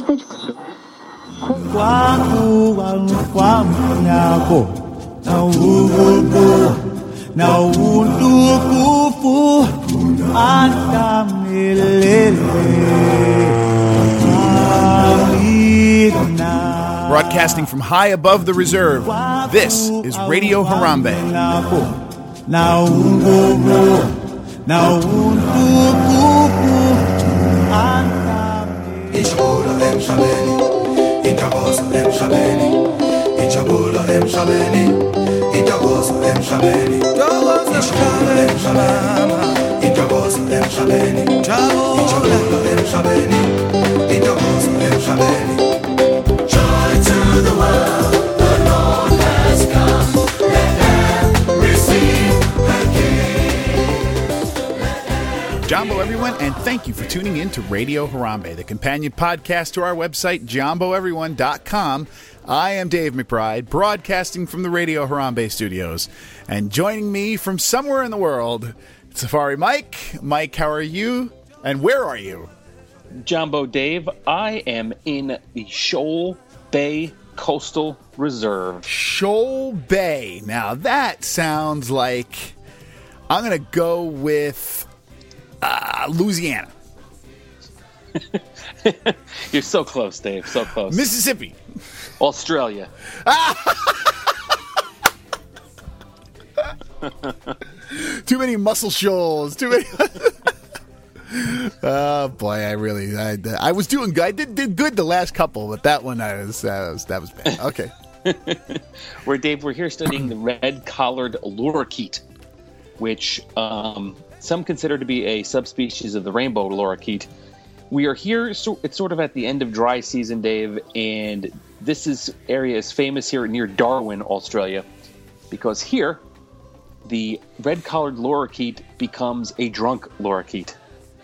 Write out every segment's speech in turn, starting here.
Broadcasting from high above the reserve, this is Radio Harambe. Joy to the world, the Lord has come. Let them receive the King. Jumbo, everyone, and thank you for tuning in to Radio Harambe, the companion podcast to our website, JumboEveryone.com. I am Dave McBride, broadcasting from the Radio Harambe studios. And joining me from somewhere in the world, Safari Mike. Mike, how are you? And where are you? Jumbo Dave, I am in the Shoal Bay Coastal Reserve. Shoal Bay. Now, that sounds like... I'm going to go with Louisiana. You're so close, Dave. So close. Mississippi. Australia. Too many muscle shoals. Too many... Oh boy, I was doing good. I did good the last couple, but that one that was bad. Okay. We're here studying the red-collared lorikeet, which some consider to be a subspecies of the rainbow lorikeet. We are here. It's sort of at the end of dry season, Dave, and this area is famous here near Darwin, Australia, because here the red-collared lorikeet becomes a drunk lorikeet.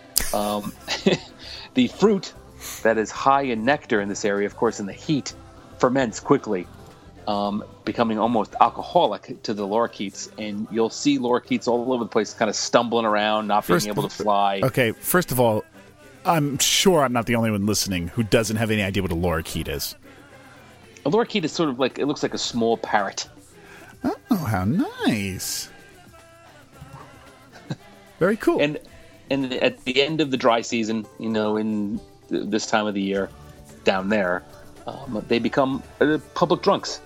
The fruit that is high in nectar in this area, of course, in the heat, ferments quickly, becoming almost alcoholic to the lorikeets. And you'll see lorikeets all over the place, kind of stumbling around, not being able to fly. Okay, first of all, I'm sure I'm not the only one listening who doesn't have any idea what a lorikeet is. A lorikeet is sort of like, it looks like a small parrot. Oh, how nice. Very cool. And at the end of the dry season, in this time of the year down there, they become public drunks.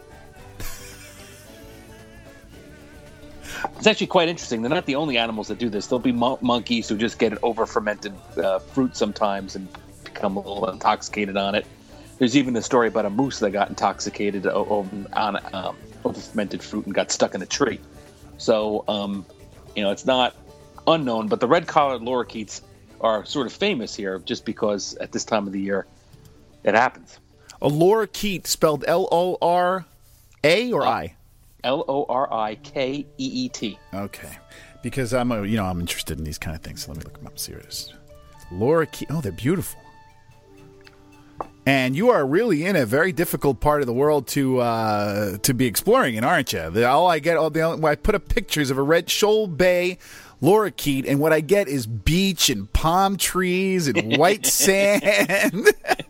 It's actually quite interesting. They're not the only animals that do this. There'll be monkeys who just get over-fermented fruit sometimes and become a little intoxicated on it. There's even a story about a moose that got intoxicated on over-fermented fruit and got stuck in a tree. So, it's not unknown, but the red-collared lorikeets are sort of famous here just because at this time of the year it happens. A lorikeet spelled L-O-R-A or I? L-O-R-I-K-E-E-T. Okay. Because I'm interested in these kind of things, so let me look them up and see what it is. Lorikeet. Oh, they're beautiful. And you are really in a very difficult part of the world to be exploring in, aren't you? I put up pictures of a red Shoal Bay lorikeet, and what I get is beach and palm trees and white sand.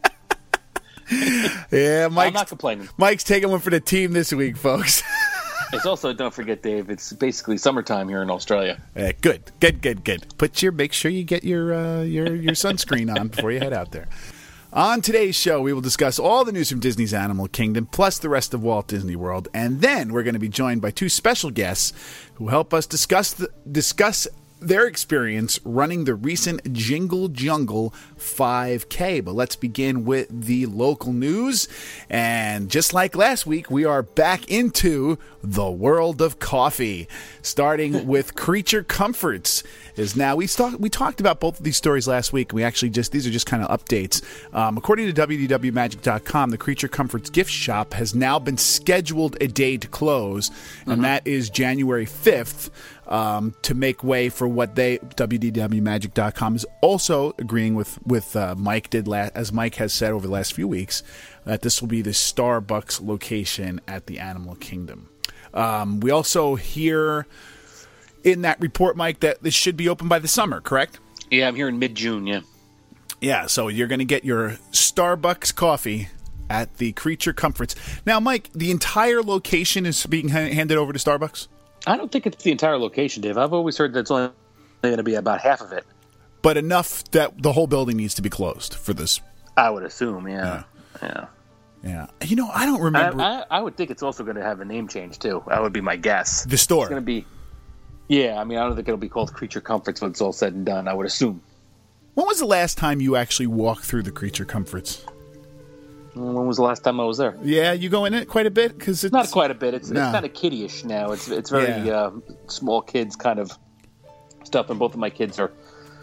Yeah, I'm not complaining. Mike's taking one for the team this week, folks. It's also, don't forget, Dave, it's basically summertime here in Australia. Good. Make sure you get your sunscreen on before you head out there. On today's show, we will discuss all the news from Disney's Animal Kingdom, plus the rest of Walt Disney World, and then we're going to be joined by two special guests who help us discuss their experience running the recent Jingle Jungle 5K. But let's begin with the local news. And just like last week, we are back into the world of coffee, starting with Creature Comforts. We talked about both of these stories last week. These are just kind of updates. According to WDWMagic.com, the Creature Comforts gift shop has now been scheduled a day to close, and that is January 5th. To make way for what WDWMagic.com is also agreeing with Mike did as Mike has said over the last few weeks, that this will be the Starbucks location at the Animal Kingdom. We also hear in that report, Mike, that this should be open by the summer, correct? Yeah, I'm here in mid-June, yeah. Yeah, so you're going to get your Starbucks coffee at the Creature Comforts. Now, Mike, the entire location is being handed over to Starbucks? I don't think it's the entire location, Dave. I've always heard that's only going to be about half of it. But enough that the whole building needs to be closed for this. I would assume, yeah. Yeah. You know, I don't remember. I would think it's also going to have a name change, too. That would be my guess. The store. It's going to be... Yeah, I mean, I don't think it'll be called Creature Comforts when it's all said and done, I would assume. When was the last time you actually walked through the Creature Comforts? When was the last time I was there? Yeah, you go in it quite a bit? Cause it's not quite a bit. It's kind of kiddie-ish now. It's very small kids kind of stuff, and both of my kids are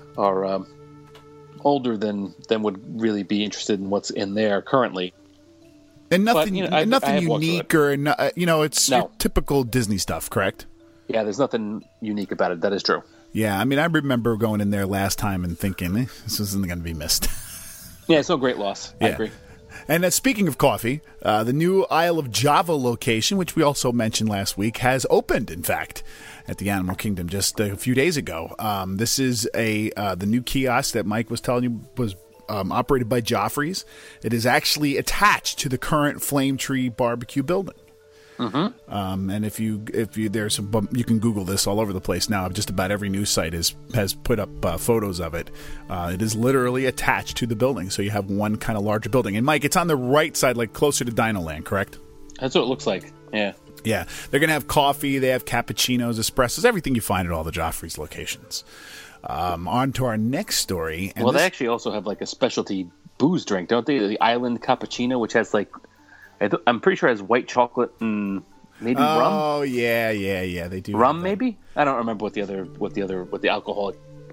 older than would really be interested in what's in there currently. And nothing, but, nothing unique or it's your typical Disney stuff, correct? Yeah, there's nothing unique about it. That is true. Yeah, I mean, I remember going in there last time and thinking, this isn't going to be missed. Yeah, it's no great loss. Yeah. I agree. And speaking of coffee, the new Isle of Java location, which we also mentioned last week, has opened, in fact, at the Animal Kingdom just a few days ago. This is the new kiosk that Mike was telling you was operated by Joffrey's. It is actually attached to the current Flame Tree Barbecue building. Mm-hmm. And if you can Google this all over the place now. Just about every news site has put up photos of it. It is literally attached to the building, so you have one kind of larger building. And Mike, it's on the right side, like closer to Dino Land, correct? That's what it looks like. Yeah. Yeah, they're going to have coffee. They have cappuccinos, espressos, everything you find at all the Joffrey's locations. On to our next story. And they actually also have like a specialty booze drink, don't they? The Island Cappuccino, which has like. I'm pretty sure it has white chocolate and maybe rum. Oh yeah, they do. Rum maybe? I don't remember what the alcoholic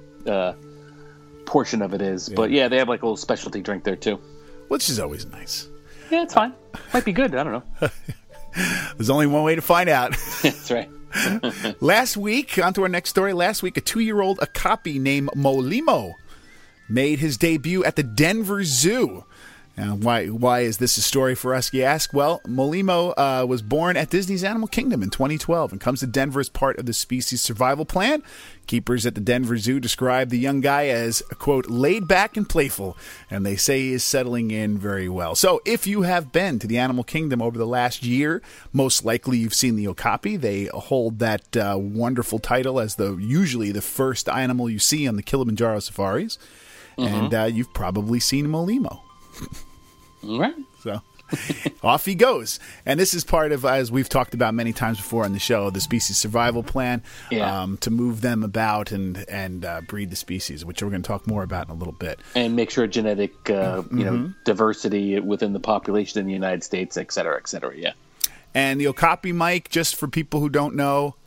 portion of it is, but yeah, they have like a little specialty drink there too, which is always nice. Yeah, it's fine. Might be good. I don't know. There's only one way to find out. That's right. Last week, on to our next story. Last week, a 2-year-old Okapi named Molimo made his debut at the Denver Zoo. Now, why is this a story for us, you ask? Well, Molimo was born at Disney's Animal Kingdom in 2012 and comes to Denver as part of the species survival plan. Keepers at the Denver Zoo describe the young guy as, quote, laid back and playful, and they say he is settling in very well. So if you have been to the Animal Kingdom over the last year, most likely you've seen the Okapi. They hold that wonderful title as usually the first animal you see on the Kilimanjaro safaris. Mm-hmm. And you've probably seen Molimo. Right. So off he goes. And this is part of, as we've talked about many times before on the show, the species survival plan, to move them about and breed the species, which we're going to talk more about in a little bit. And make sure genetic diversity within the population in the United States, et cetera, yeah. And the Okapi, Mike, just for people who don't know,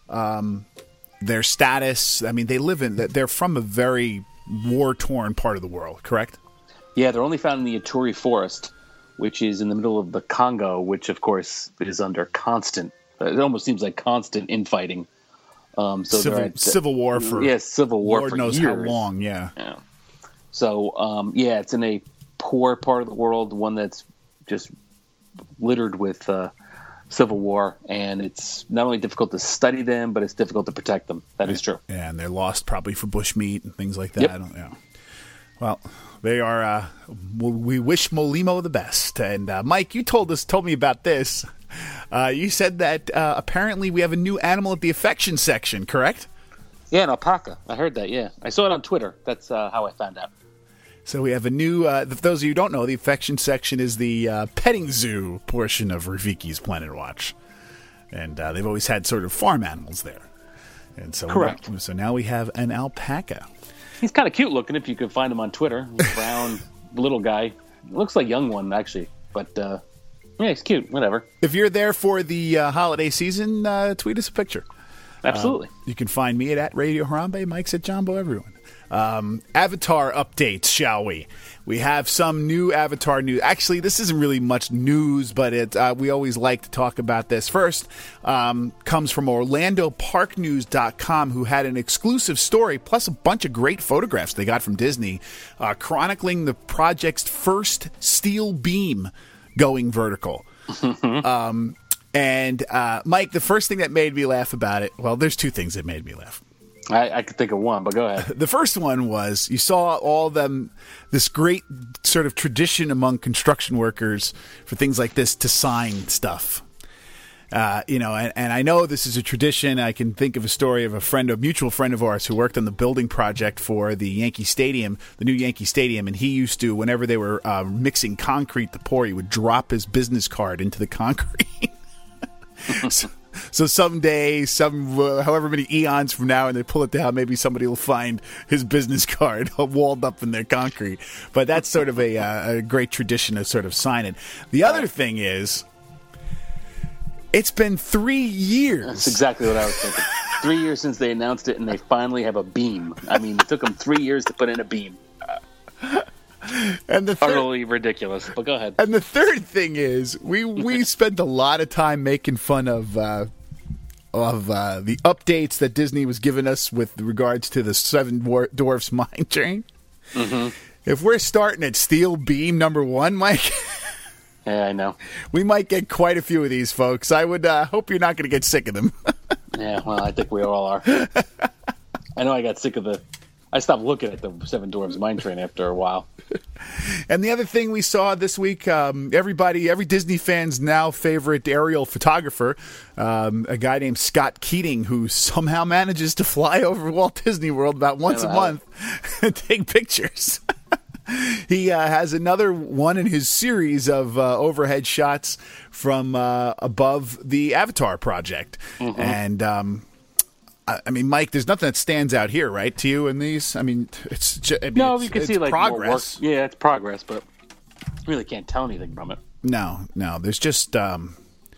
their status, I mean, they're from a very war-torn part of the world, correct? Yeah, they're only found in the Ituri Forest, which is in the middle of the Congo, which, of course, is under constant, it almost seems like constant infighting. Civil war for Lord for knows years. How long, yeah. So, it's in a poor part of the world, one that's just littered with civil war, and it's not only difficult to study them, but it's difficult to protect them. That is true. Yeah, and they're lost probably for bushmeat and things like that. Yep. Well, they are. We wish Molimo the best. And Mike, you told me about this. You said that apparently we have a new animal at the affection section, correct? Yeah, an alpaca. I heard that. Yeah, I saw it on Twitter. That's how I found out. So we have a new. For those of you who don't know, the affection section is the petting zoo portion of Rafiki's Planet Watch, and they've always had sort of farm animals there. And so correct. So now we have an alpaca. He's kind of cute looking if you can find him on Twitter. Brown little guy. Looks like a young one, actually. But, yeah, he's cute. Whatever. If you're there for the holiday season, tweet us a picture. Absolutely. You can find me at Radio Harambe. Mike's at Jumbo, everyone. Avatar updates, shall we? We have some new Avatar news. Actually, this isn't really much news, but we always like to talk about this. First, comes from OrlandoParkNews.com, who had an exclusive story, plus a bunch of great photographs they got from Disney, chronicling the project's first steel beam going vertical. And Mike, the first thing that made me laugh about it, well, there's two things that made me laugh. I could think of one, but go ahead. The first one was you saw all them, this great sort of tradition among construction workers for things like this to sign stuff. And I know this is a tradition. I can think of a story of a mutual friend of ours who worked on the building project for the Yankee Stadium, the new Yankee Stadium, and he used to, whenever they were mixing concrete to pour, he would drop his business card into the concrete. So someday, however many eons from now, and they pull it down, maybe somebody will find his business card walled up in their concrete. But that's sort of a great tradition to sort of sign it. The other thing is, it's been 3 years. That's exactly what I was thinking. 3 years since they announced it, and they finally have a beam. I mean, it took them 3 years to put in a beam. And Utterly ridiculous. But go ahead. And the third thing is, we spent a lot of time making fun of the updates that Disney was giving us with regards to the Seven Dwarfs Mine Train. Mm-hmm. If we're starting at Steel Beam number 1, Mike, yeah, I know, we might get quite a few of these, folks. I would hope you're not going to get sick of them. Yeah, well, I think we all are. I know I got sick of I stopped looking at the Seven Dwarfs Mine Train after a while. And the other thing we saw this week, every Disney fan's now favorite aerial photographer, a guy named Scott Keating, who somehow manages to fly over Walt Disney World about once a month and take pictures. He has another one in his series of overhead shots from above the Avatar project. Mm-hmm. And I mean, Mike, there's nothing that stands out here, right, to you in these? I mean, it's just, no, you can see like progress. More work. Yeah, it's progress, but you really can't tell anything from it. No, there's just, the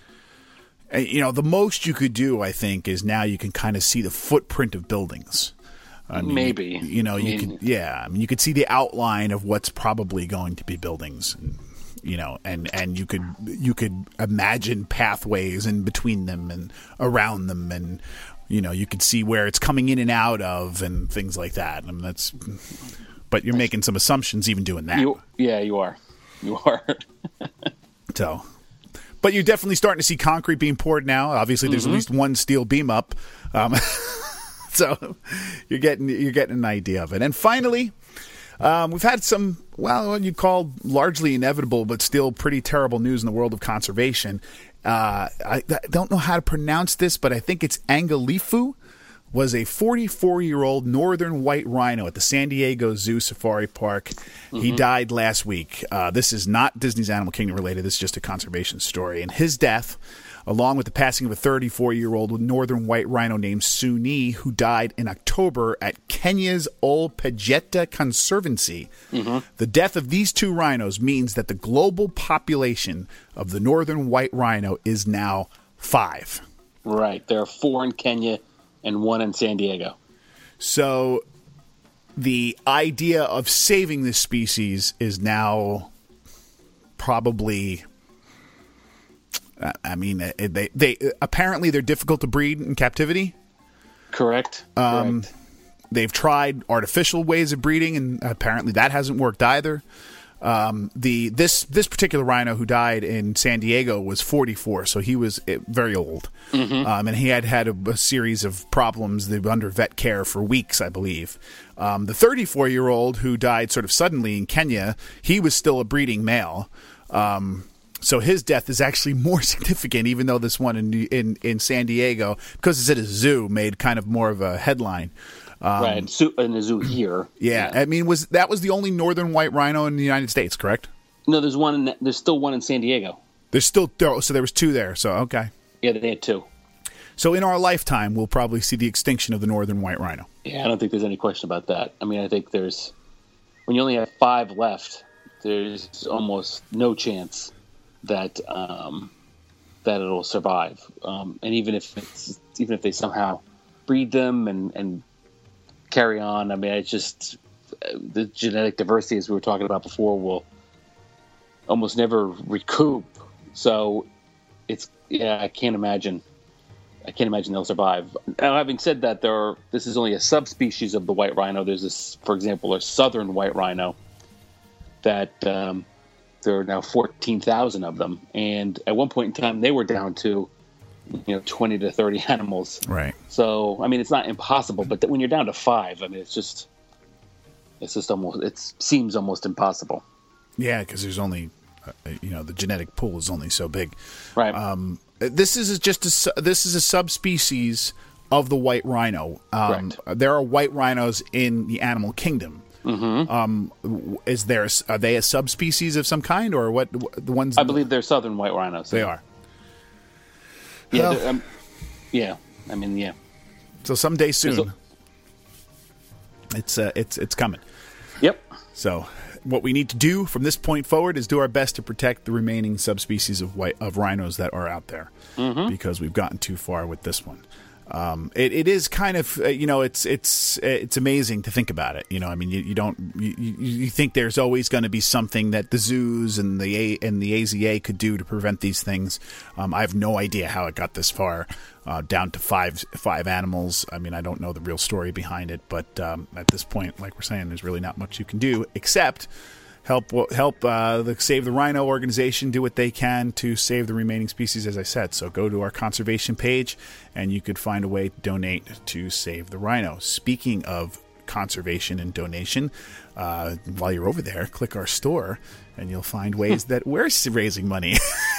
most you could do, I think, is now you can kind of see the footprint of buildings. I mean, maybe. You could see the outline of what's probably going to be buildings. And you could imagine pathways in between them and around them, and you could see where it's coming in and out of and things like that. I mean, but you're making some assumptions even doing that. You are. So, but you're definitely starting to see concrete being poured now. Obviously, there's at least one steel beam up. So you're getting an idea of it. And finally, we've had some, what you'd call largely inevitable, but still pretty terrible news in the world of conservation. I don't know how to pronounce this, but I think it's Angalifu, was a 44-year-old northern white rhino at the San Diego Zoo Safari Park. Mm-hmm. He died last week. This is not Disney's Animal Kingdom related. This is just a conservation story. And his death, along with the passing of a 34-year-old northern white rhino named Suni, who died in October at Kenya's Ol Pejeta Conservancy. Mm-hmm. The death of these two rhinos means that the global population of the northern white rhino is now 5. Right. There are 4 in Kenya and 1 in San Diego. So the idea of saving this species is now probably... they apparently they're difficult to breed in captivity. Correct. They've tried artificial ways of breeding, and apparently that hasn't worked either. This particular rhino who died in San Diego was 44, so he was very old. Mm-hmm. And he had a series of problems. They were under vet care for weeks, I believe. The 34-year-old who died sort of suddenly in Kenya, he was still a breeding male. So his death is actually more significant, even though this one in San Diego, because it's at a zoo, made kind of more of a headline. Right, in the zoo here. Yeah, I mean, that was the only northern white rhino in the United States, correct? No, there's still one in San Diego. So there was 2 there. So okay. Yeah, they had 2. So in our lifetime, we'll probably see the extinction of the northern white rhino. Yeah, I don't think there's any question about that. I mean, I think when you only have 5 left, there's almost no chance that it'll survive. And even if they somehow breed them and carry on, I mean, it's just the genetic diversity, as we were talking about before, will almost never recoup. So I can't imagine they'll survive. Now, having said that, this is only a subspecies of the white rhino. There's this, for example, a southern white rhino that there are now 14,000 of them, and at one point in time they were down to 20 to 30 animals. Right. So, I mean, it's not impossible, but when you're down to 5, I mean, it seems almost impossible. Yeah, because there's only, the genetic pool is only so big. Right. This is a subspecies of the white rhino. Correct. There are white rhinos in the animal kingdom. Mm-hmm. Are they a subspecies of some kind, or what? The ones I believe they're southern white rhinos. They are. Yeah. Well, yeah. I mean, yeah. So someday soon, it's coming. Yep. So what we need to do from this point forward is do our best to protect the remaining subspecies of rhinos that are out there, because we've gotten too far with this one. It is kind of it's amazing to think about it. I mean, you think there's always going to be something that the zoos and the AZA could do to prevent these things. I have no idea how it got this far, down to five animals. I mean, I don't know the real story behind it, but at this point, like we're saying, there's really not much you can do except help the Save the Rhino organization do what they can to save the remaining species, as I said. So go to our conservation page, and you could find a way to donate to Save the Rhino. Speaking of conservation and donation, while you're over there, click our store, and you'll find ways that we're raising money.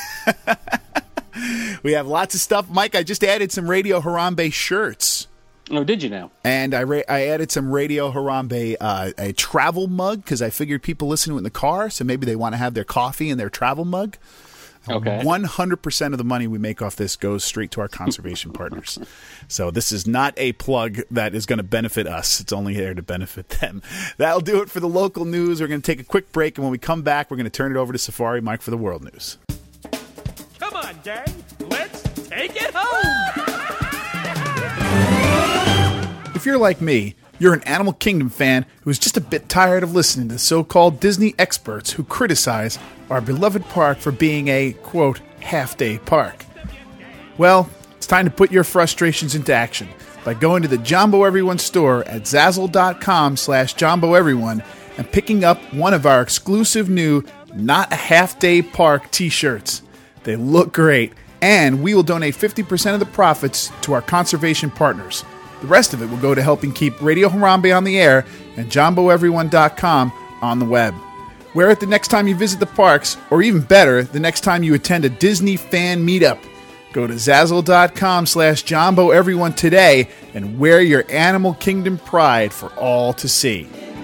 We have lots of stuff. Mike, I just added some Radio Harambe shirts. Oh, did you now? And I added some Radio Harambe, a travel mug, because I figured people listen to it in the car, so maybe they want to have their coffee in their travel mug. Okay. 100% of the money we make off this goes straight to our conservation partners. So this is not a plug that is going to benefit us. It's only there to benefit them. That'll do it for the local news. We're going to take a quick break, and when we come back, we're going to turn it over to Safari Mike for the world news. Come on, gang. Let's take it home. If you're like me, you're an Animal Kingdom fan who is just a bit tired of listening to so-called Disney experts who criticize our beloved park for being a, quote, half-day park. Well, it's time to put your frustrations into action by going to the Jumbo Everyone store at Zazzle.com/JumboEveryone and picking up one of our exclusive new Not a Half-Day Park t-shirts. They look great, and we will donate 50% of the profits to our conservation partners. The rest of it will go to helping keep Radio Harambe on the air and JumboEveryone.com on the web. Wear it the next time you visit the parks, or even better, the next time you attend a Disney fan meetup. Go to Zazzle.com/JumboEveryone today and wear your Animal Kingdom pride for all to see.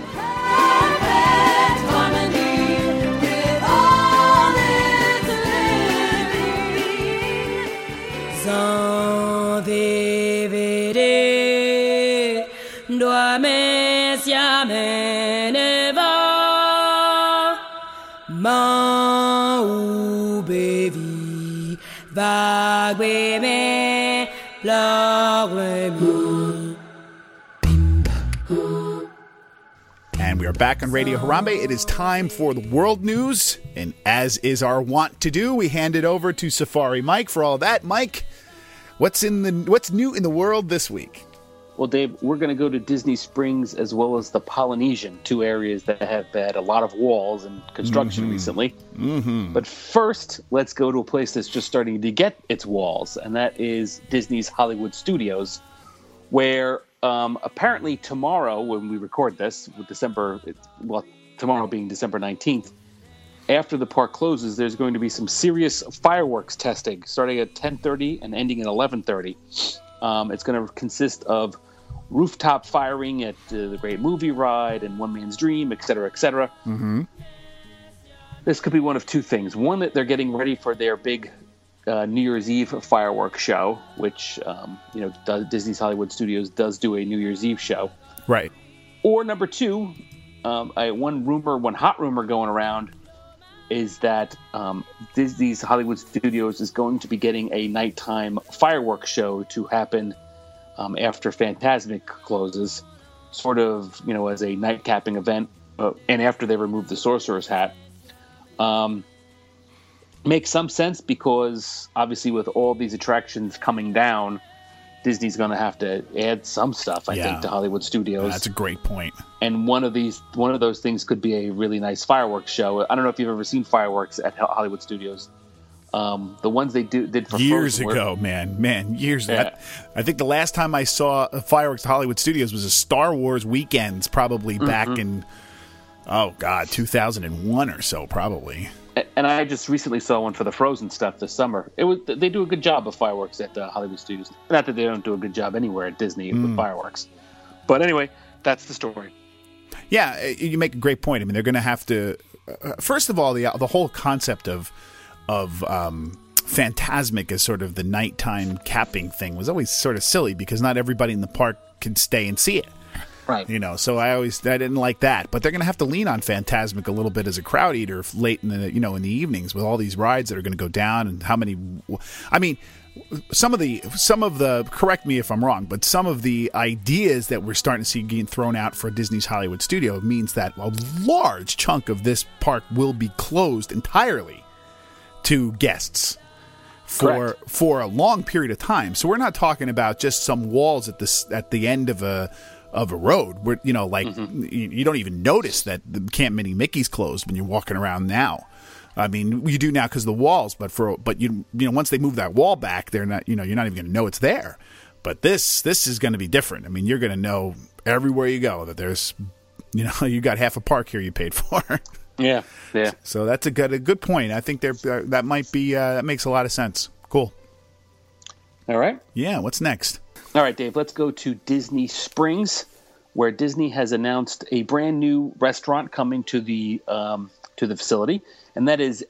And we are back on Radio Harambe. It is time for the world news, and as is our wont to do, we hand it over to Safari Mike for all that. Mike, what's new in the world this week? Well, Dave, we're going to go to Disney Springs as well as the Polynesian, two areas that have had a lot of walls and construction recently. Mm-hmm. But first, let's go to a place that's just starting to get its walls, and that is Disney's Hollywood Studios, where apparently tomorrow, when we record this, tomorrow being December 19th, after the park closes, there's going to be some serious fireworks testing starting at 10:30 and ending at 11:30. It's going to consist of rooftop firing at the Great Movie Ride and One Man's Dream, et cetera, et cetera. Mm-hmm. This could be one of two things. One, that they're getting ready for their big New Year's Eve fireworks show, which Disney's Hollywood Studios does do a New Year's Eve show. Right. Or number two, one hot rumor going around is that Disney's Hollywood Studios is going to be getting a nighttime fireworks show to happen after Fantasmic closes, sort of, as a night capping event, and after they remove the Sorcerer's Hat. Makes some sense because obviously with all these attractions coming down, Disney's going to have to add some stuff, I think, to Hollywood Studios. That's a great point. And one of those things could be a really nice fireworks show. I don't know if you've ever seen fireworks at Hollywood Studios. The ones they did for years Frozen ago, man, years. Yeah. I think the last time I saw fireworks at Hollywood Studios was a Star Wars Weekends, probably back in 2001 or so, probably. And I just recently saw one for the Frozen stuff this summer. They do a good job of fireworks at Hollywood Studios. Not that they don't do a good job anywhere at Disney with fireworks, but anyway, that's the story. Yeah, you make a great point. I mean, they're going to have to. First of all, the whole concept of Fantasmic as sort of the nighttime capping thing was always sort of silly because not everybody in the park could stay and see it. Right. So I didn't like that. But they're going to have to lean on Fantasmic a little bit as a crowd eater late in the in the evenings with all these rides that are going to go down and how many. I mean, some of the correct me if I'm wrong, but some of the ideas that we're starting to see getting thrown out for Disney's Hollywood Studio means that a large chunk of this park will be closed entirely to guests for a long period of time. So we're not talking about just some walls at the end of a road where you don't even notice that the Camp Mini Mickey's closed when you're walking around now. I mean, you do now because of the walls, but once they move that wall back, they're not you're not even going to know it's there. But this is going to be different. I mean, you're going to know everywhere you go that there's you got half a park here you paid for. Yeah. So that's a good point. I think that might be that makes a lot of sense. Cool. All right. Yeah. What's next? All right, Dave. Let's go to Disney Springs, where Disney has announced a brand new restaurant coming to the facility, and that is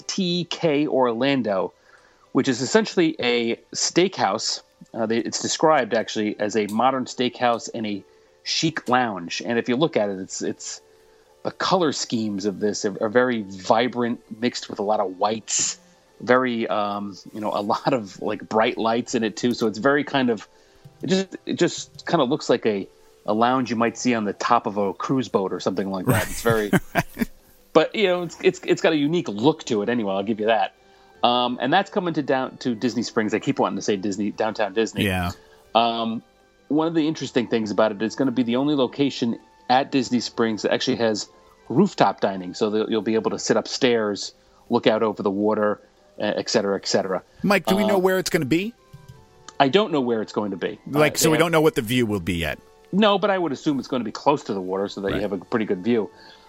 STK Orlando, which is essentially a steakhouse. It's described actually as a modern steakhouse and a chic lounge. And if you look at it, it's the color schemes of this are very vibrant, mixed with a lot of whites. Very, a lot of like bright lights in it too. So it's very kind of, it just kind of looks like a lounge you might see on the top of a cruise boat or something like that. It's very, but it's got a unique look to it anyway. I'll give you that. And that's coming to Disney Springs. I keep wanting to say downtown Disney. Yeah. One of the interesting things about it is going to be the only location at Disney Springs that actually has rooftop dining. So you'll be able to sit upstairs, look out over the water, et cetera, et cetera. Mike, do we know where it's going to be? I don't know where it's going to be. So we don't know what the view will be yet. No, but I would assume it's going to be close to the water so that you have a pretty good view.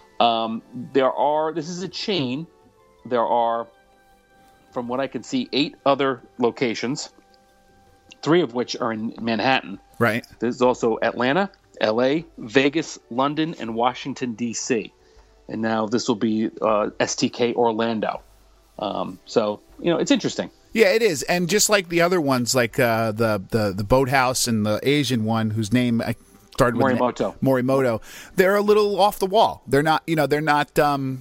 This is a chain. There are, from what I can see, 8 other locations, 3 of which are in Manhattan. Right. There's also Atlanta, L.A., Vegas, London, and Washington, D.C. And now this will be STK Orlando. So, it's interesting. Yeah, it is. And just like the other ones, like the Boathouse and the Asian one, whose name I started with Morimoto, they're a little off the wall. They're not, they're not the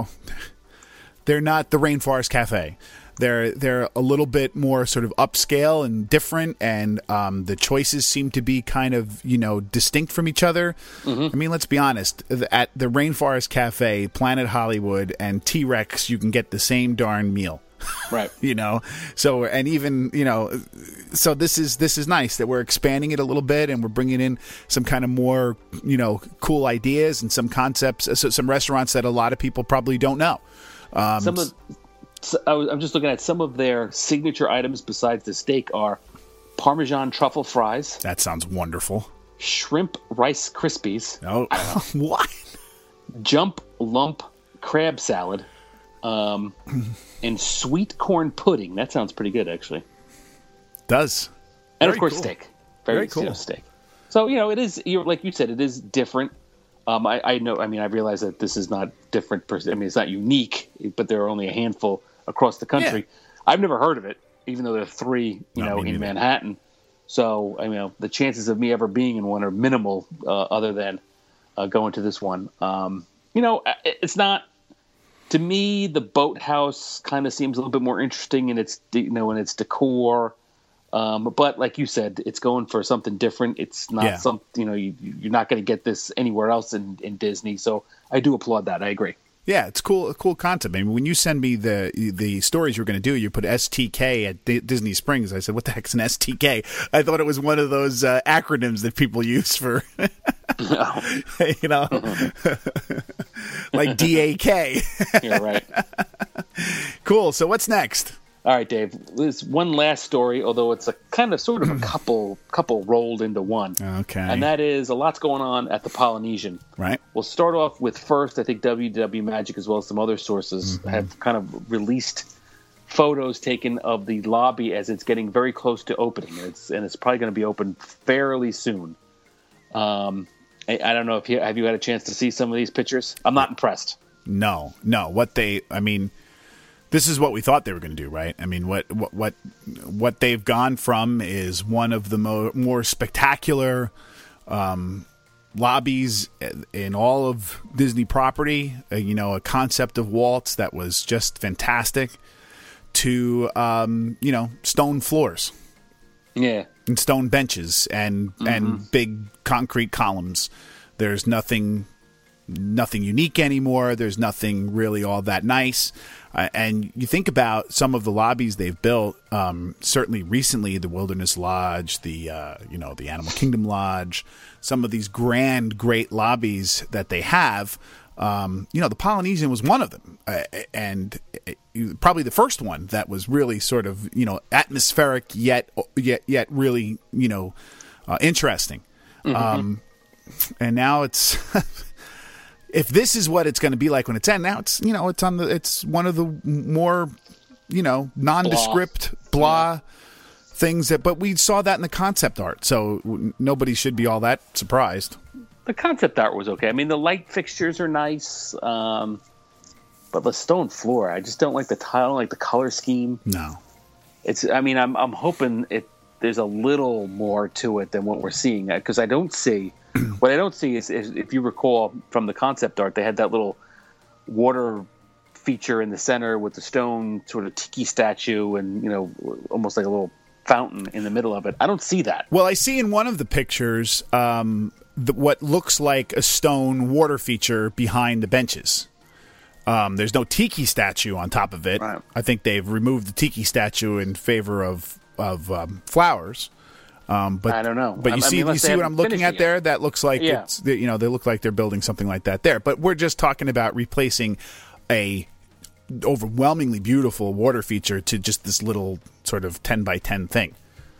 Rainforest Cafe. They're a little bit more sort of upscale and different, and the choices seem to be kind of distinct from each other. Mm-hmm. I mean, let's be honest. At the Rainforest Cafe, Planet Hollywood, and T-Rex, you can get the same darn meal. Right. So and even so this is nice that we're expanding it a little bit and we're bringing in some kind of more cool ideas and some concepts, some restaurants that a lot of people probably don't know. I'm just looking at some of their signature items besides the steak are Parmesan truffle fries. That sounds wonderful. Shrimp Rice Krispies. Oh, what? Jump lump crab salad. And sweet corn pudding. That sounds pretty good, actually. Does. And Very of course, cool. steak. Very cool. Steak. So, it is, like you said, it is different. I know, I realize that this is not different. It's not unique, but there are only a handful across the country. Yeah. I've never heard of it, even though there are 3, in Manhattan. So, the chances of me ever being in one are minimal, other than going to this one. It's not. To me, the Boathouse kind of seems a little bit more interesting in its, in its decor. But like you said, it's going for something different. It's not something, you're not going to get this anywhere else in Disney. So I do applaud that. I agree. Yeah, it's cool. A cool concept. When you send me the stories you're going to do, you put STK at Disney Springs. I said, "What the heck's an STK?" I thought it was one of those acronyms that people use for, like DAK. Yeah, right. Cool. So what's next? All right, Dave. There's one last story, although it's a kind of sort of a couple rolled into one. Okay. And that is a lot's going on at the Polynesian. Right. We'll start off with first, I think WW Magic as well as some other sources have kind of released photos taken of the lobby as it's getting very close to opening. And it's probably going to be open fairly soon. I don't know if have you had a chance to see some of these pictures? I'm not impressed. No. This is what we thought they were going to do, right? I mean, what they've gone from is one of the more spectacular lobbies in all of Disney property. A concept of Walt's that was just fantastic. To stone floors, Yeah, and stone benches, and big concrete columns. There's nothing unique anymore. There's nothing really all that nice. And you think about some of the lobbies they've built. Certainly recently, the Wilderness Lodge, the Animal Kingdom Lodge, some of these great lobbies that they have. The Polynesian was one of them, and probably the first one that was really sort of atmospheric yet really interesting. And now it's. If this is what it's going to be like when it's in, now it's it's one of the more nondescript blah things but we saw that in the concept art, so nobody should be all that surprised. The concept art was okay. I mean, the light fixtures are nice, but the stone floor, I just don't like the tile, I don't like the color scheme. No, I'm hoping there's a little more to it than what we're seeing, because I don't see. What I don't see is, if you recall from the concept art, they had that little water feature in the center with the stone sort of tiki statue and, almost like a little fountain in the middle of it. I don't see that. Well, I see in one of the pictures what looks like a stone water feature behind the benches. There's no tiki statue on top of it. Right. I think they've removed the tiki statue in favor of flowers. But I don't know. But you see what I'm looking at there? That looks like it's they look like they're building something like that there. But we're just talking about replacing a overwhelmingly beautiful water feature to just this little sort of 10 by 10 thing.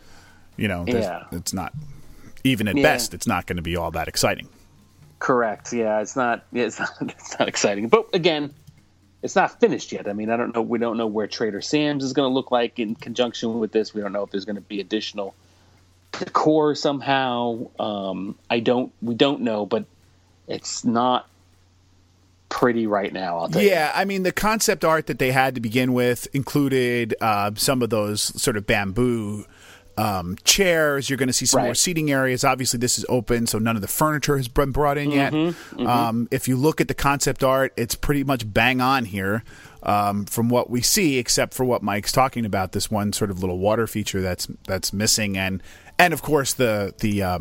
It's not even at best. It's not going to be all that exciting. Correct. Yeah, it's not. It's not exciting. But again, it's not finished yet. I mean, I don't know. We don't know where Trader Sam's is going to look like in conjunction with this. We don't know if there's going to be additional decor somehow. We don't know, but it's not pretty right now, I'll tell you. Yeah, I mean, the concept art that they had to begin with included some of those sort of bamboo chairs. You're going to see some more seating areas. Obviously, this is open, so none of the furniture has been brought in yet. If you look at the concept art, it's pretty much bang on here from what we see, except for what Mike's talking about, this one sort of little water feature that's missing, and of course the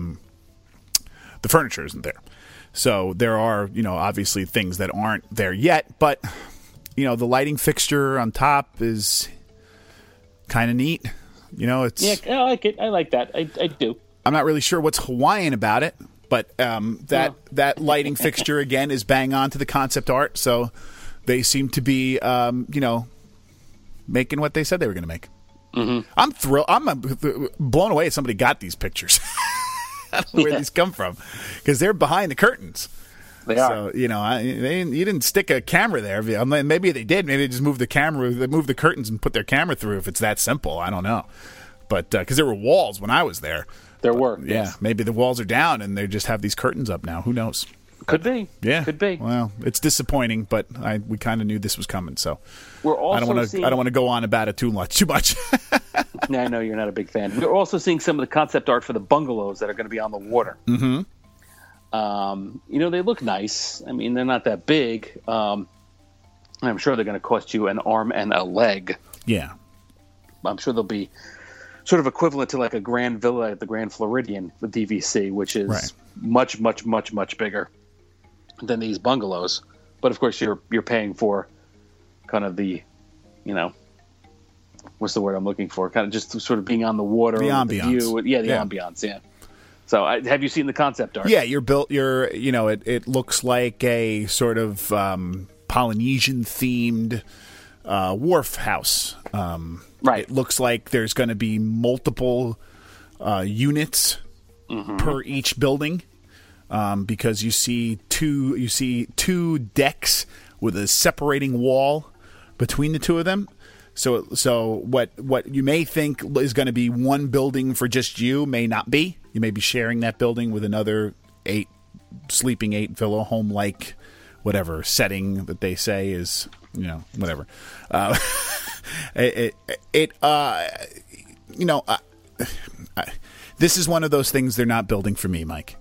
furniture isn't there. So there are obviously things that aren't there yet, but the lighting fixture on top is kind of neat. It's I like it. I like that. I do. I'm not really sure what's Hawaiian about it, but that lighting fixture again is bang on to the concept art. So they seem to be making what they said they were going to make. I'm thrilled. I'm blown away that somebody got these pictures. I don't know where these come from, because they're behind the curtains. They are. So you didn't stick a camera there. Maybe they did. Maybe they just moved the camera. They moved the curtains and put their camera through. If it's that simple, I don't know. But because there were walls when I was there. There were. Yeah, yes. Maybe the walls are down and they just have these curtains up now. Who knows? Could be. Yeah, could be. Well, it's disappointing, but we kind of knew this was coming. So we're also I don't want to go on about it too much. I know you're not a big fan. We're also seeing some of the concept art for the bungalows that are going to be on the water. Mm-hmm. They look nice. I mean, they're not that big. I'm sure they're going to cost you an arm and a leg. Yeah. I'm sure they'll be sort of equivalent to like a Grand Villa at the Grand Floridian with DVC, which is much, much, much, much bigger than these bungalows. But of course, you're paying for kind of the, what's the word I'm looking for? Kind of just sort of being on the water, the ambiance. The view. Yeah, the ambiance. Yeah. So, have you seen the concept art? Yeah, it looks like a sort of Polynesian themed Wharf House. Right. It looks like there's going to be multiple units per each building, because you see two decks with a separating wall between the two of them. So what you may think is going to be one building for just you may not be. You may be sharing that building with another sleeping eight villa home like whatever setting that they say is, whatever. This is one of those things they're not building for me, Mike.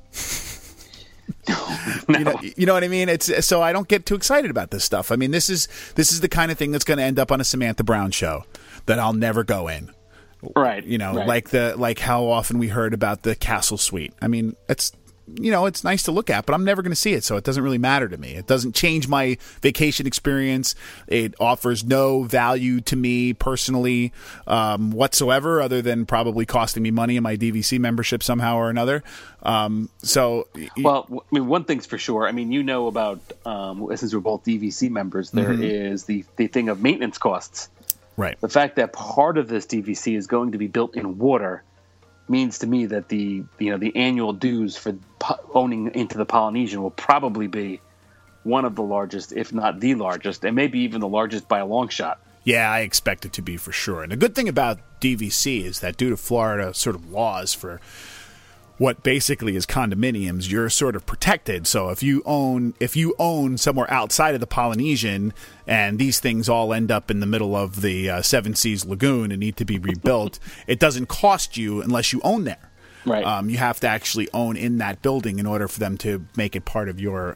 No. You know what I mean? It's so I don't get too excited about this stuff. I mean, this is the kind of thing that's going to end up on a Samantha Brown show that I'll never go in. Right. Right. Like how often we heard about the Castle Suite. I mean, it's nice to look at, but I'm never going to see it, so it doesn't really matter to me. It doesn't change my vacation experience. It offers no value to me personally whatsoever, other than probably costing me money in my DVC membership somehow or another. One thing's for sure. I mean, about since we're both DVC members, there is the thing of maintenance costs. Right. The fact that part of this DVC is going to be built in water means to me that the annual dues for owning into the Polynesian will probably be one of the largest, if not the largest, and maybe even the largest by a long shot. Yeah, I expect it to be for sure. And the good thing about DVC is that due to Florida sort of laws for what basically is condominiums, you're sort of protected. So if you own somewhere outside of the Polynesian and these things all end up in the middle of the Seven Seas Lagoon and need to be rebuilt, it doesn't cost you unless you own there. Right. You have to actually own in that building in order for them to make it part of your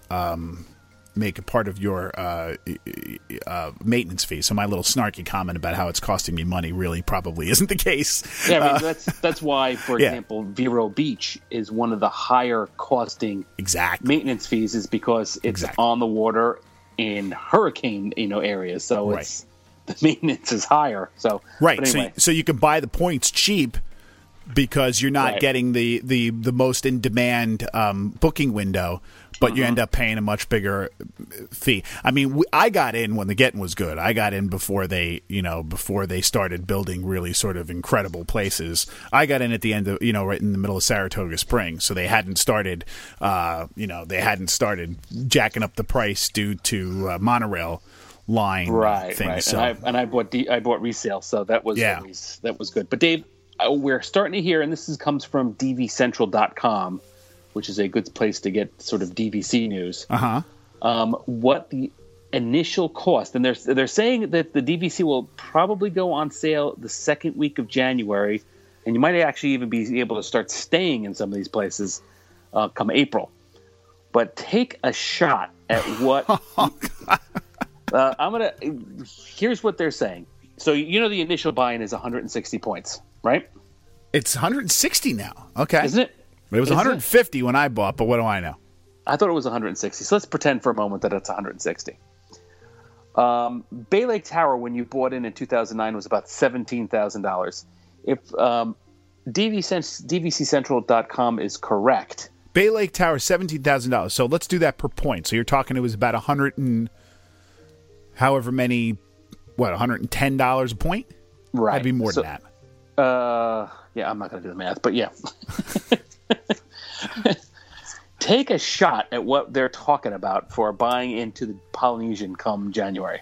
maintenance fee. So my little snarky comment about how it's costing me money really probably isn't the case. Yeah, I mean, that's why, for example, Vero Beach is one of the higher costing maintenance fees, is because it's on the water in hurricane areas. So it's the maintenance is higher. So anyway. So you can buy the points cheap because you're not getting the most in demand booking window. But you end up paying a much bigger fee. I mean, I got in when the getting was good. I got in before they started building really sort of incredible places. I got in at the end of, right in the middle of Saratoga Springs. So they hadn't started, jacking up the price due to monorail line things. Right. So. And I bought resale, so that was that was good. But Dave, we're starting to hear, and this comes from DVCentral.com, which is a good place to get sort of DVC news. What the initial cost, and they're saying that the DVC will probably go on sale the second week of January, and you might actually even be able to start staying in some of these places come April. But take a shot at what here's what they're saying. So the initial buy-in is 160 points, right? It's 160 now. Okay, isn't it? It was 150 when I bought, but what do I know? I thought it was 160. So let's pretend for a moment that it's 160. Bay Lake Tower, when you bought in 2009, was about $17,000. If DVCCentral.com is correct, Bay Lake Tower, $17,000. So let's do that per point. So you're talking it was about $110 a point? Right. That'd be more than that. Yeah, I'm not going to do the math, but yeah. Take a shot at what they're talking about for buying into the Polynesian come January.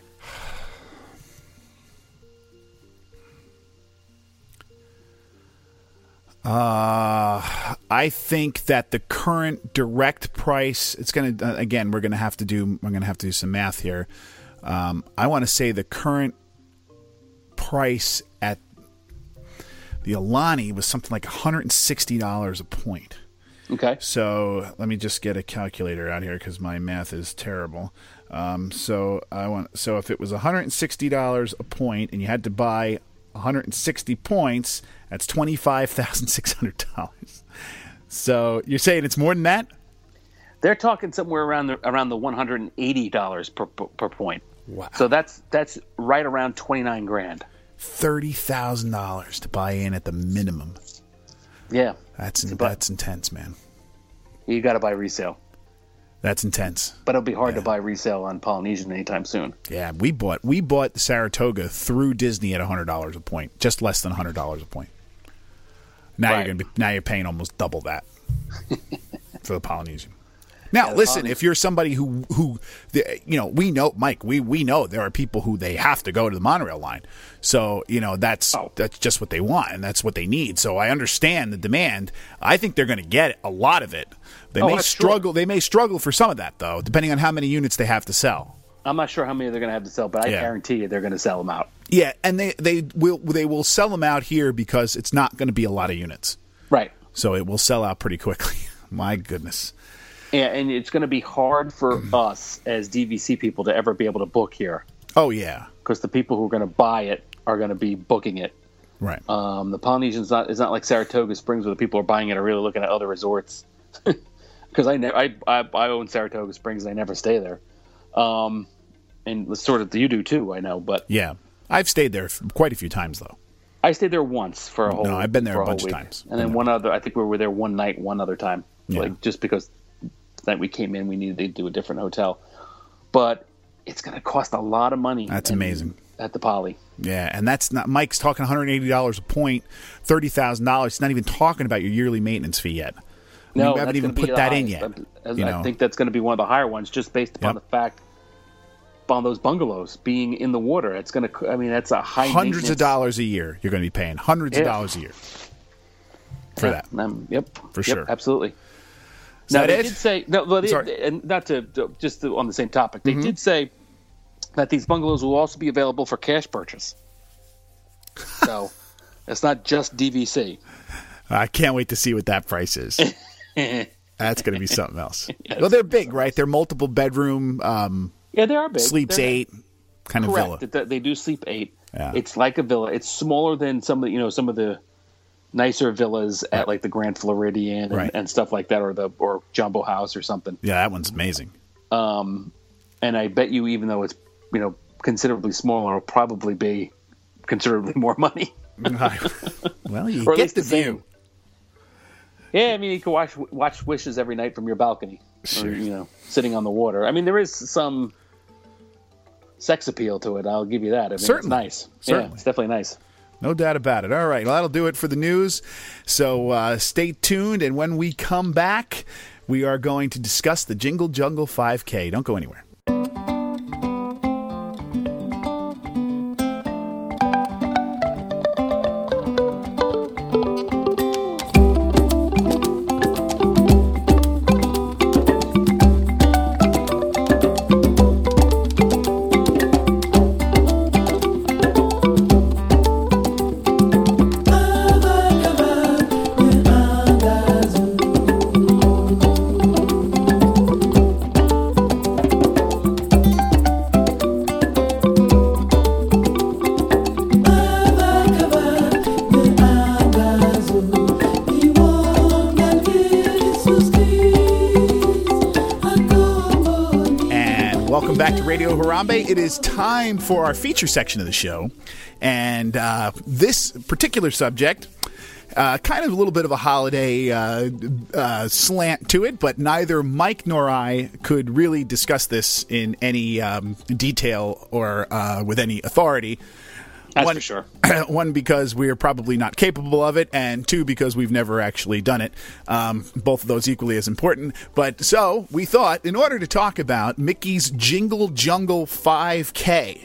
I think that the current direct price, it's going to, again, we're going to have to do some math here. I want to say the current price at the Alani was something like $160 a point. Okay. So let me just get a calculator out here because my math is terrible. So if it was $160 a point and you had to buy 160 points, that's $25,600. So you're saying it's more than that? They're talking somewhere around the $180 per point. Wow. So that's right around $29,000. $30,000 to buy in at the minimum. Yeah, that's intense, man. You got to buy resale. That's intense. But it'll be hard to buy resale on Polynesian anytime soon. Yeah, we bought the Saratoga through Disney at $100 a point, just less than $100 a point. Now you're paying almost double that for the Polynesian. Now, listen, if you're somebody who we know, Mike, we know there are people who they have to go to the monorail line. So, that's just what they want and that's what they need. So I understand the demand. I think they're going to get a lot of it. They may struggle. They may struggle for some of that, though, depending on how many units they have to sell. I'm not sure how many they're going to have to sell, but I guarantee you they're going to sell them out. Yeah, and they will sell them out here because it's not going to be a lot of units. Right. So it will sell out pretty quickly. My goodness. Yeah, and it's going to be hard for us as DVC people to ever be able to book here. Oh, yeah. Because the people who are going to buy it are going to be booking it. Right. The Polynesian's not like Saratoga Springs where the people are buying it are really looking at other resorts. Because I own Saratoga Springs and I never stay there. And sort of you do too, I know. But yeah, I've stayed there quite a few times though. I stayed there once for a whole. No, I've been there a bunch of times. And then one other. I think we were there one night, one other time. Yeah. Like just because the night we came in, we needed to do a different hotel. But it's going to cost a lot of money. That's amazing at the Poly. Yeah, and that's not. Mike's talking $180 a point, $30,000. He's not even talking about your yearly maintenance fee yet. No, we haven't even put that in yet. I think that's going to be one of the higher ones, just based upon the fact on those bungalows being in the water. It's going to. I mean, that's a high. Hundreds of dollars a year. You're going to be paying hundreds of dollars a year for that. For sure, absolutely. Is now that they it? did say and not to just on the same topic. They did say that these bungalows will also be available for cash purchase. So it's not just DVC. I can't wait to see what that price is. That's going to be something else. Well, they're big, right? They're multiple bedroom. Yeah, they are big. Sleeps They're 8 kind of villa. Correct. They do sleep 8. Yeah. It's like a villa. It's smaller than some of the nicer villas at like the Grand Floridian and stuff like that, or Jumbo House or something. Yeah, that one's amazing. And I bet you, even though it's considerably smaller, it'll probably be considerably more money. Well, you get the view. Yeah, I mean, you can watch Wishes every night from your balcony, sure. Or, sitting on the water. I mean, there is some sex appeal to it. I'll give you that. I mean, certainly. It's nice. Certainly. Yeah, it's definitely nice. No doubt about it. All right, well, that'll do it for the news. So stay tuned, and when we come back, we are going to discuss the Jingle Jungle 5K. Don't go anywhere. It is time for our feature section of the show, and this particular subject, kind of a little bit of a holiday slant to it, but neither Mike nor I could really discuss this in any detail or with any authority. That's for sure. One, because we are probably not capable of it, and two, because we've never actually done it. Both of those equally as important. But so we thought, in order to talk about Mickey's Jingle Jungle 5K,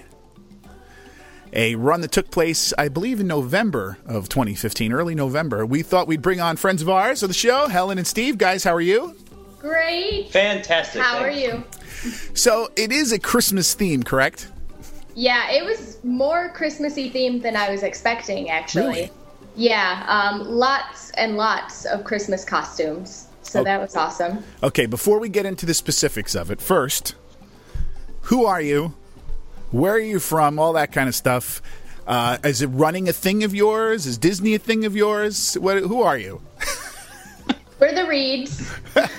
a run that took place, I believe, in November of 2015, early November, we thought we'd bring on friends of ours of the show, Helen and Steve. Guys, how are you? Great. Fantastic. How are you? So it is a Christmas theme, correct? Yeah, it was more Christmassy themed than I was expecting, actually. Really? Yeah, lots and lots of Christmas costumes. So that was awesome. Okay, before we get into the specifics of it, first, who are you? Where are you from? All that kind of stuff. Is it running a thing of yours? Is Disney a thing of yours? Who are you? We're the Reeds.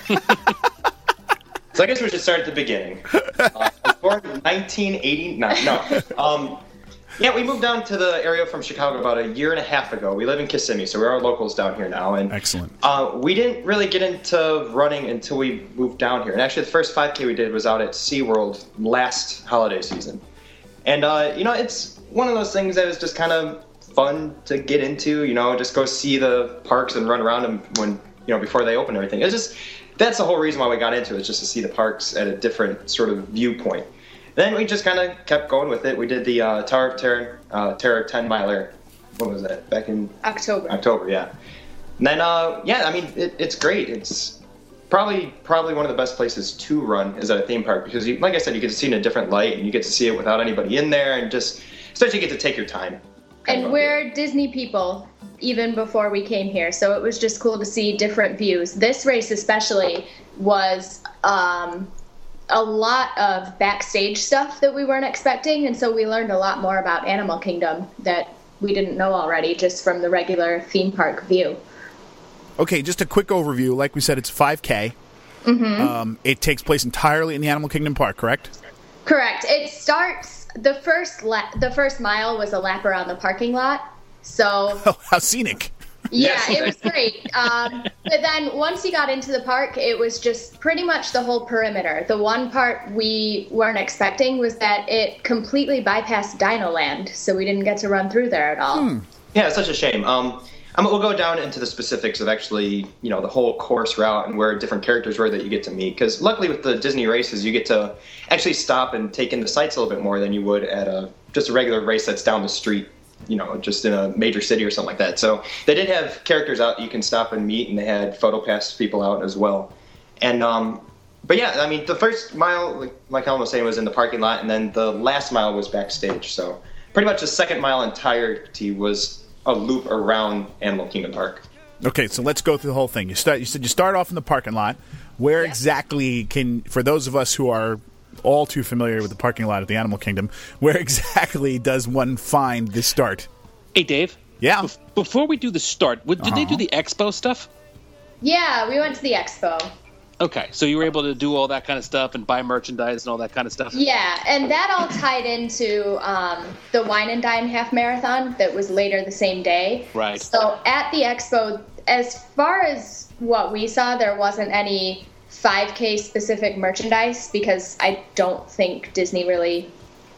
So I guess we should start at the beginning. Born in 1989. No. Yeah, we moved down to the area from Chicago about a year and a half ago. We live in Kissimmee, so we're our locals down here now. And Excellent. We didn't really get into running until we moved down here. And actually, the first 5K we did was out at SeaWorld last holiday season. And, it's one of those things that is just kind of fun to get into, just go see the parks and run around them when, before they open and everything. It's just, that's the whole reason why we got into it, is just to see the parks at a different sort of viewpoint. Then we just kind of kept going with it. We did the Tower of Terror 10-miler. What was that? Back in October, yeah. And then, it's great. It's probably one of the best places to run is at a theme park because, like I said, you get to see it in a different light and you get to see it without anybody in there and just especially get to take your time. And we're Disney people, even before we came here, so it was just cool to see different views. This race especially was a lot of backstage stuff that we weren't expecting, and so we learned a lot more about Animal Kingdom that we didn't know already just from the regular theme park view. Okay, just a quick overview. Like we said, it's 5K. Mm-hmm. It takes place entirely in the Animal Kingdom Park, correct? Correct. It starts, the first mile was a lap around the parking lot, so... Oh, how scenic. Yeah, it was great. But then once you got into the park, it was just pretty much the whole perimeter. The one part we weren't expecting was that it completely bypassed Dino Land, so we didn't get to run through there at all. Yeah, it's such a shame. We'll go down into the specifics of actually, the whole course route and where different characters were that you get to meet. Because luckily with the Disney races, you get to actually stop and take in the sights a little bit more than you would at just a regular race that's down the street. Just in a major city or something like that. So they did have characters out you can stop and meet, and they had photo pass people out as well. And but yeah, the first mile, like Helen was saying, was in the parking lot, and then the last mile was backstage. So pretty much the second mile entirety was a loop around Animal Kingdom Park. Okay, so let's go through the whole thing. You said you start off in the parking lot. Where exactly for those of us who are all too familiar with the parking lot at the Animal Kingdom, where exactly does one find the start? Hey, Dave. Yeah? Before we do the start, did they do the expo stuff? Yeah, we went to the expo. Okay, so you were able to do all that kind of stuff and buy merchandise and all that kind of stuff? Yeah, and that all tied into the Wine and Dine Half Marathon that was later the same day. Right. So at the expo, as far as what we saw, there wasn't any 5K specific merchandise because I don't think Disney really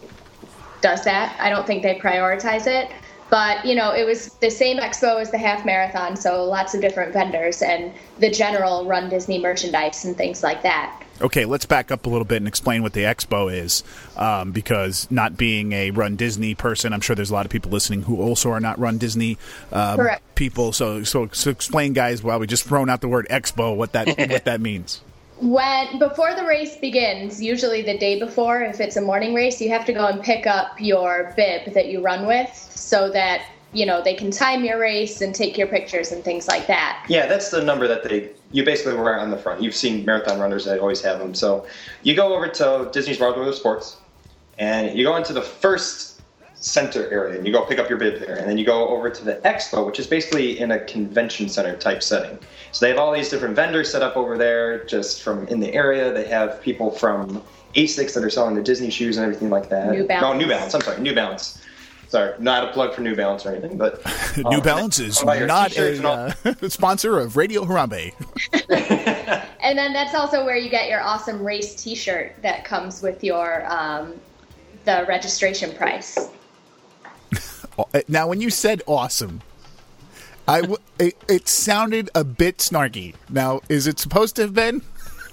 does that. I don't think they prioritize it. But, it was the same expo as the half marathon, so lots of different vendors and the general Run Disney merchandise and things like that. Okay, let's back up a little bit and explain what the expo is, because not being a Run Disney person, I'm sure there's a lot of people listening who also are not Run Disney people. So explain, guys, while we just thrown out the word expo, what that means. Before the race begins, usually the day before, if it's a morning race, you have to go and pick up your bib that you run with so that, they can time your race and take your pictures and things like that. Yeah, that's the number that you basically wear on the front. You've seen marathon runners that always have them. So you go over to Disney's World of Sports, and you go into the first center area, and you go pick up your bib there. And then you go over to the expo, which is basically in a convention center type setting. So they have all these different vendors set up over there just from in the area. They have people from ASICS that are selling the Disney shoes and everything like that. New Balance. No, New Balance. I'm sorry, New Balance. Sorry, not a plug for New Balance or anything, but... New Balance is not a sponsor of Radio Harambe. And then that's also where you get your awesome race T-shirt that comes with your the registration price. Now, when you said awesome, it sounded a bit snarky. Now, is it supposed to have been?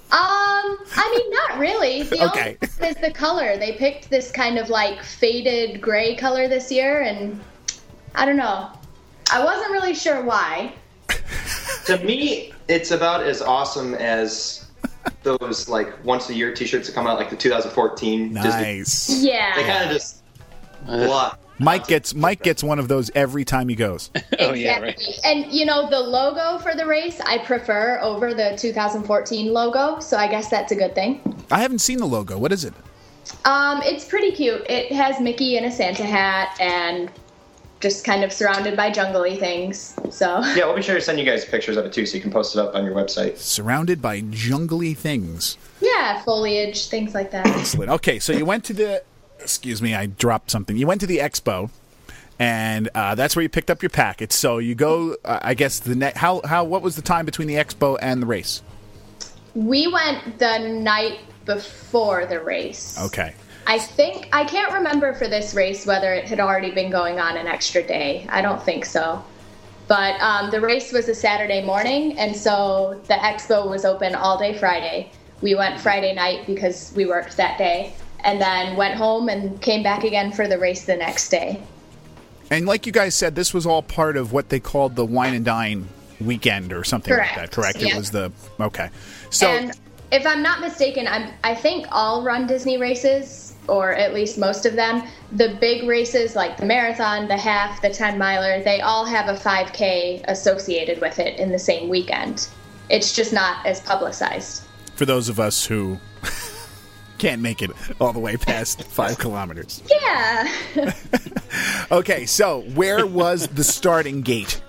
Not really. The only thing is the color. They picked this kind of faded gray color this year, and I don't know. I wasn't really sure why. To me, it's about as awesome as those once a year T-shirts that come out, like the 2014 nice. Disney. Yeah. They kind of just block. Mike gets one of those every time he goes. Oh, yeah, right. And, the logo for the race, I prefer over the 2014 logo, so I guess that's a good thing. I haven't seen the logo. What is it? It's pretty cute. It has Mickey in a Santa hat and just kind of surrounded by jungly things, so... Yeah, we'll be sure to send you guys pictures of it, too, so you can post it up on your website. Surrounded by jungly things. Yeah, foliage, things like that. Excellent. Okay, so you went to the Excuse me, I dropped something. You went to the expo, and that's where you picked up your package. So you go, I guess, what was the time between the expo and the race? We went the night before the race. Okay. I can't remember for this race whether it had already been going on an extra day. I don't think so. But the race was a Saturday morning, and so the expo was open all day Friday. We went Friday night because we worked that day, and then went home and came back again for the race the next day. And like you guys said, this was all part of what they called the Wine and Dine weekend or something like that, correct? Yeah. It was okay. So, and if I'm not mistaken, I think all Run Disney races, or at least most of them, the big races like the marathon, the half, the 10-miler, they all have a 5K associated with it in the same weekend. It's just not as publicized. For those of us who can't make it all the way past 5 kilometers. Yeah. Okay, so where was the starting gate?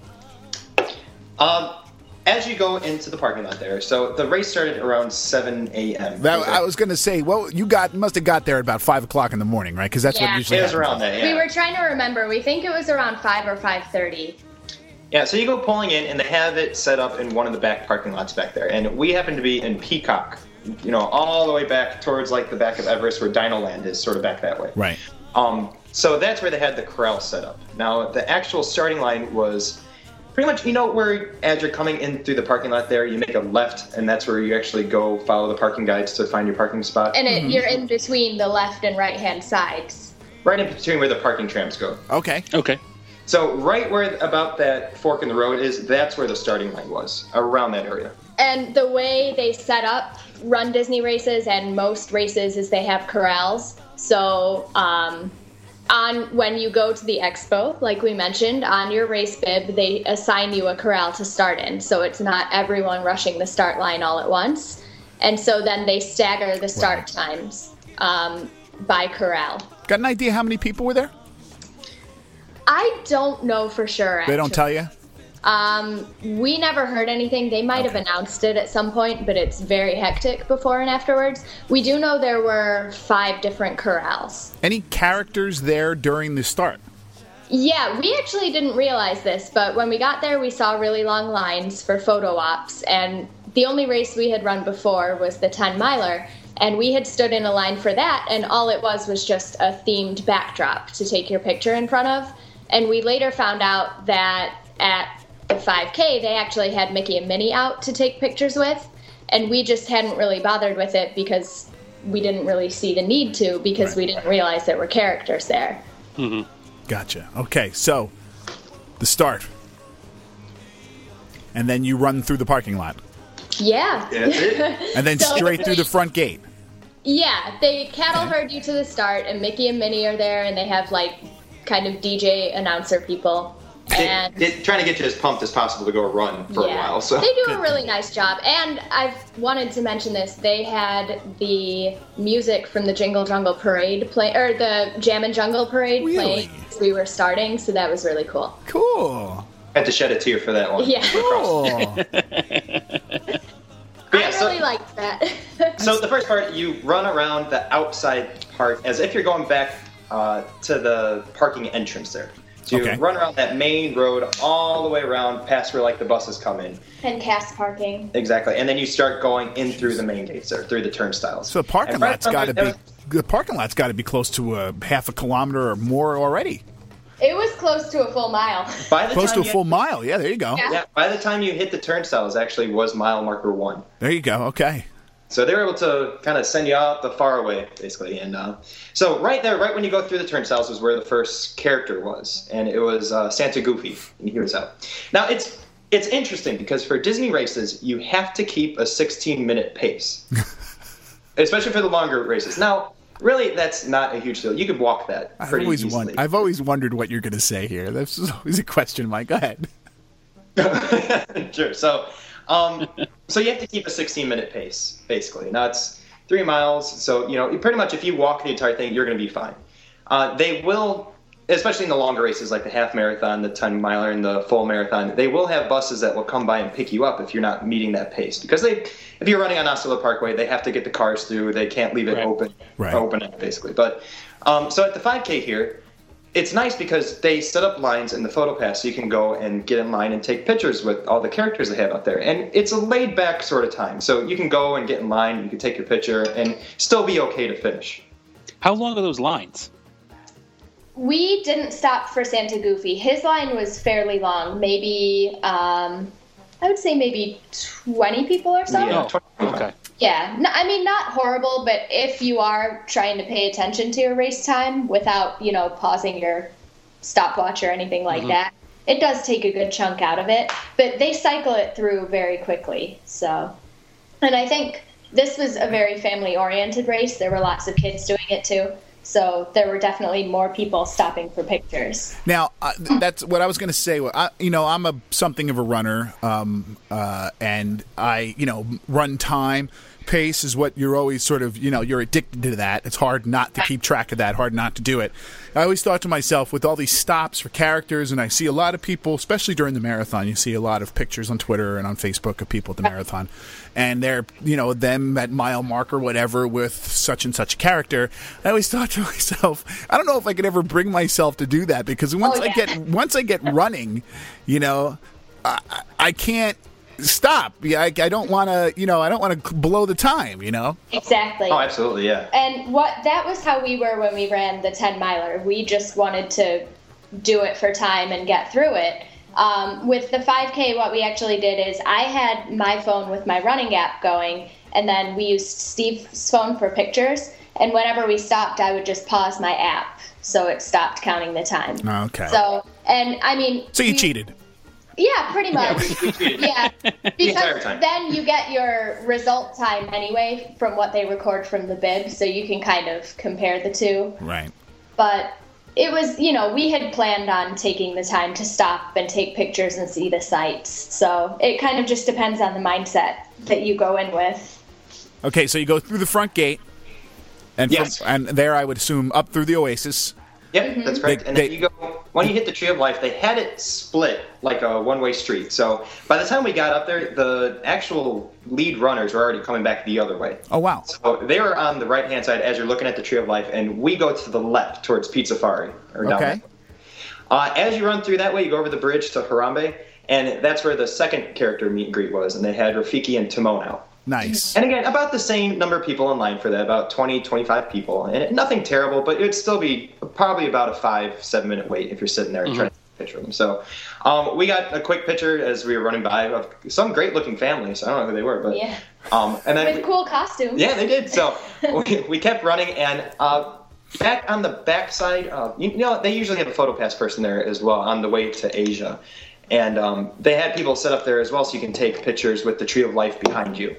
As you go into the parking lot there, so the race started around 7 a.m. I was going to say, well, you must have got there at about 5 o'clock in the morning, right? Because that's what usually it was happens. around that. We Yeah. were trying to remember. We think it was around 5 or 5:30. Yeah, so you go pulling in, and they have it set up in one of the back parking lots back there. And we happen to be in Peacock, all the way back towards like the back of Everest where Dino Land is, sort of back that way. Right. So that's where they had the corral set up. Now, the actual starting line was pretty much, where as you're coming in through the parking lot there, you make a left, and that's where you actually go follow the parking guides to find your parking spot. And you're in between the left and right-hand sides. Right in between where the parking trams go. Okay. Okay. So right where about that fork in the road is, that's where the starting line was, around that area. And the way they set up Run Disney races and most races is they have corrals. So when you go to the expo, like we mentioned, on your race bib, they assign you a corral to start in. So it's not everyone rushing the start line all at once. And so then they stagger the start times by corral. Got an idea how many people were there? I don't know for sure, actually. They don't tell you? We never heard anything. They might have announced it at some point, but it's very hectic before and afterwards. We do know there were 5 different corrals. Any characters there during the start? Yeah, we actually didn't realize this, but when we got there, we saw really long lines for photo ops, and the only race we had run before was the 10-miler, and we had stood in a line for that, and all it was just a themed backdrop to take your picture in front of. And we later found out that at the 5K, they actually had Mickey and Minnie out to take pictures with, and we just hadn't really bothered with it because we didn't really see the need to, because we didn't realize there were characters there. Mm-hmm. Gotcha. Okay, so the start. And then you run through the parking lot. Yeah. That's it. And then So- straight through the front gate. Yeah, they cattle herd you to the start, and Mickey and Minnie are there, and they have kind of DJ announcer people. And Trying to get you as pumped as possible to go run for a while. So they do a really nice job. And I've wanted to mention this. They had the music from the Jingle Jungle Parade or the Jam and Jungle Parade playing as we were starting, so that was really cool. Cool. had to shed a tear for that one. Yeah. Cool. Yeah, I really liked that. So the first part, you run around the outside part as if you're going back to the parking entrance there. So you run around that main road all the way around past where the buses come in. And cast parking. Exactly, and then you start going in through the main gates there, through the turnstiles. So the parking lot's got to be close to a half a kilometer or more already. It was close to a full mile. Close to a full mile. Yeah, there you go. Yeah. Yeah, by the time you hit the turnstiles, actually was mile marker 1. There you go. Okay. So they were able to kind of send you out the far away, basically. And so right there, right when you go through the turnstiles, was where the first character was, and it was Santa Goofy, and he was out. Now it's interesting because for Disney races, you have to keep a 16-minute pace, especially for the longer races. Now, really, that's not a huge deal. You could walk that pretty easily. I've always wondered what you're going to say here. This is always a question, Mike. Go ahead. Sure. So you have to keep a 16-minute pace, basically. Now, it's 3 miles, so, pretty much if you walk the entire thing, you're going to be fine. They will especially in the longer races like the half marathon, the 10 miler, and the full marathon, they will have buses that will come by and pick you up if you're not meeting that pace. Because if you're running on Osceola Parkway, they have to get the cars through. They can't leave it open basically. But so at the 5K here, it's nice because they set up lines in the photo pass so you can go and get in line and take pictures with all the characters they have out there. And it's a laid-back sort of time. So you can go and get in line, you can take your picture, and still be okay to finish. How long are those lines? We didn't stop for Santa Goofy. His line was fairly long, maybe, I would say maybe 20 people or so. Yeah, Okay. Yeah, no, I mean, not horrible, but if you are trying to pay attention to your race time without, pausing your stopwatch or anything like that, it does take a good chunk out of it. But they cycle it through very quickly. So, and I think this was a very family-oriented race. There were lots of kids doing it too. So there were definitely more people stopping for pictures. Now, that's what I was going to say. I'm something of a runner, and I, run time. Pace is what you're always sort of, you're addicted to that. It's hard not to keep track of that, hard not to do it. I always thought to myself, with all these stops for characters, and I see a lot of people, especially during the marathon, you see a lot of pictures on Twitter and on Facebook of people at the marathon, and they're, them at mile marker, whatever, with such and such character. I always thought to myself, I don't know if I could ever bring myself to do that, because once I get running, I can't stop. I don't want to, blow the time, Exactly. Oh, absolutely, yeah. And that was how we were when we ran the 10 miler. We just wanted to do it for time and get through it. With the 5K, what we actually did is I had my phone with my running app going, and then we used Steve's phone for pictures. And whenever we stopped, I would just pause my app, so it stopped counting the time. Okay. So you cheated. Yeah, pretty much. Yeah, because time. then you get your result time anyway from what they record from the bib, so you can kind of compare the two. Right. But it was, we had planned on taking the time to stop and take pictures and see the sights. So it kind of just depends on the mindset that you go in with. Okay, so you go through the front gate, and Yes. and there I would assume up through the Oasis. Yep, that's correct. And then you go, when you hit the Tree of Life, they had it split like a one-way street. So by the time we got up there, the actual lead runners were already coming back the other way. Oh, wow. So they were on the right-hand side as you're looking at the Tree of Life, and we go to the left towards Pizzafari. Or down Okay. there. As you run through that way, you go over the bridge to Harambe, and that's where the second character meet and greet was, and they had Rafiki and Timon out. Nice. And again, about the same number of people in line for that, about 20, 25 people. And nothing terrible, but it would still be probably about a 5-7 minute wait if you're sitting there trying to take a picture of them. So we got a quick picture as we were running by of some great looking families. I don't know who they were, but Yeah. and then With cool costumes. yeah, they did. So we kept running, and back on the back side, they usually have a photo pass person there as well on the way to Asia. And they had people set up there as well so you can take pictures with the Tree of Life behind you.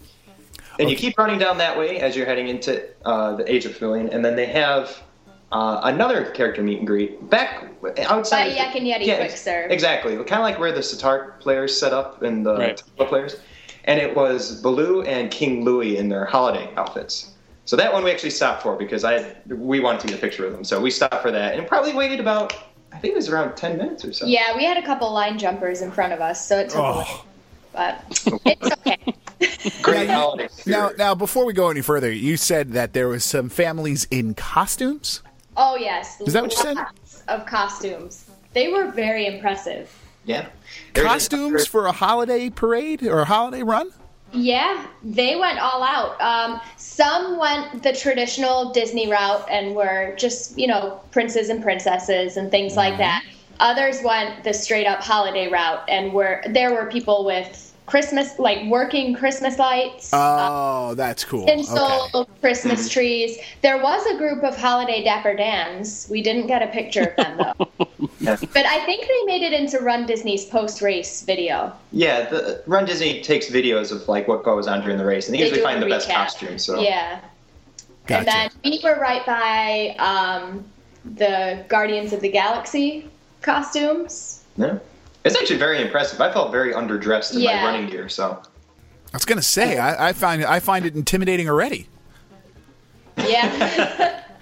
And you keep running down that way as you're heading into the Age of Pavilion, and then they have another character meet and greet back outside. By Yak and Yeti Quick Serve. Exactly, kind of like where the Sitar players set up and the Tabla players. And it was Baloo and King Louie in their holiday outfits. So that one we actually stopped for because we wanted to get a picture with them. So we stopped for that and probably waited about, I think it was around 10 minutes or so. Yeah, we had a couple line jumpers in front of us, so it took a while. But it's okay. Great holiday spirit. Now, before we go any further, you said that there was some families in costumes? Oh, yes. Is that what you said? Lots of costumes. They were very impressive. Yeah. Costumes for a holiday parade or a holiday run? Yeah, they went all out. Some went the traditional Disney route and were just, princes and princesses and things like that. Others went the straight up holiday route and there were people with Christmas, like working Christmas lights. Oh, that's cool. Tinsel, Christmas trees. There was a group of holiday Dapper Dans. We didn't get a picture of them, though. But I think they made it into Run Disney's post-race video. Yeah, the Run Disney takes videos of like what goes on during the race, and they usually do find a the best recap. costumes. So Yeah. Gotcha. And then we were right by the Guardians of the Galaxy costumes. yeah. It's actually very impressive. I felt very underdressed in my running gear, so. I was going to say, I find it intimidating already. Yeah.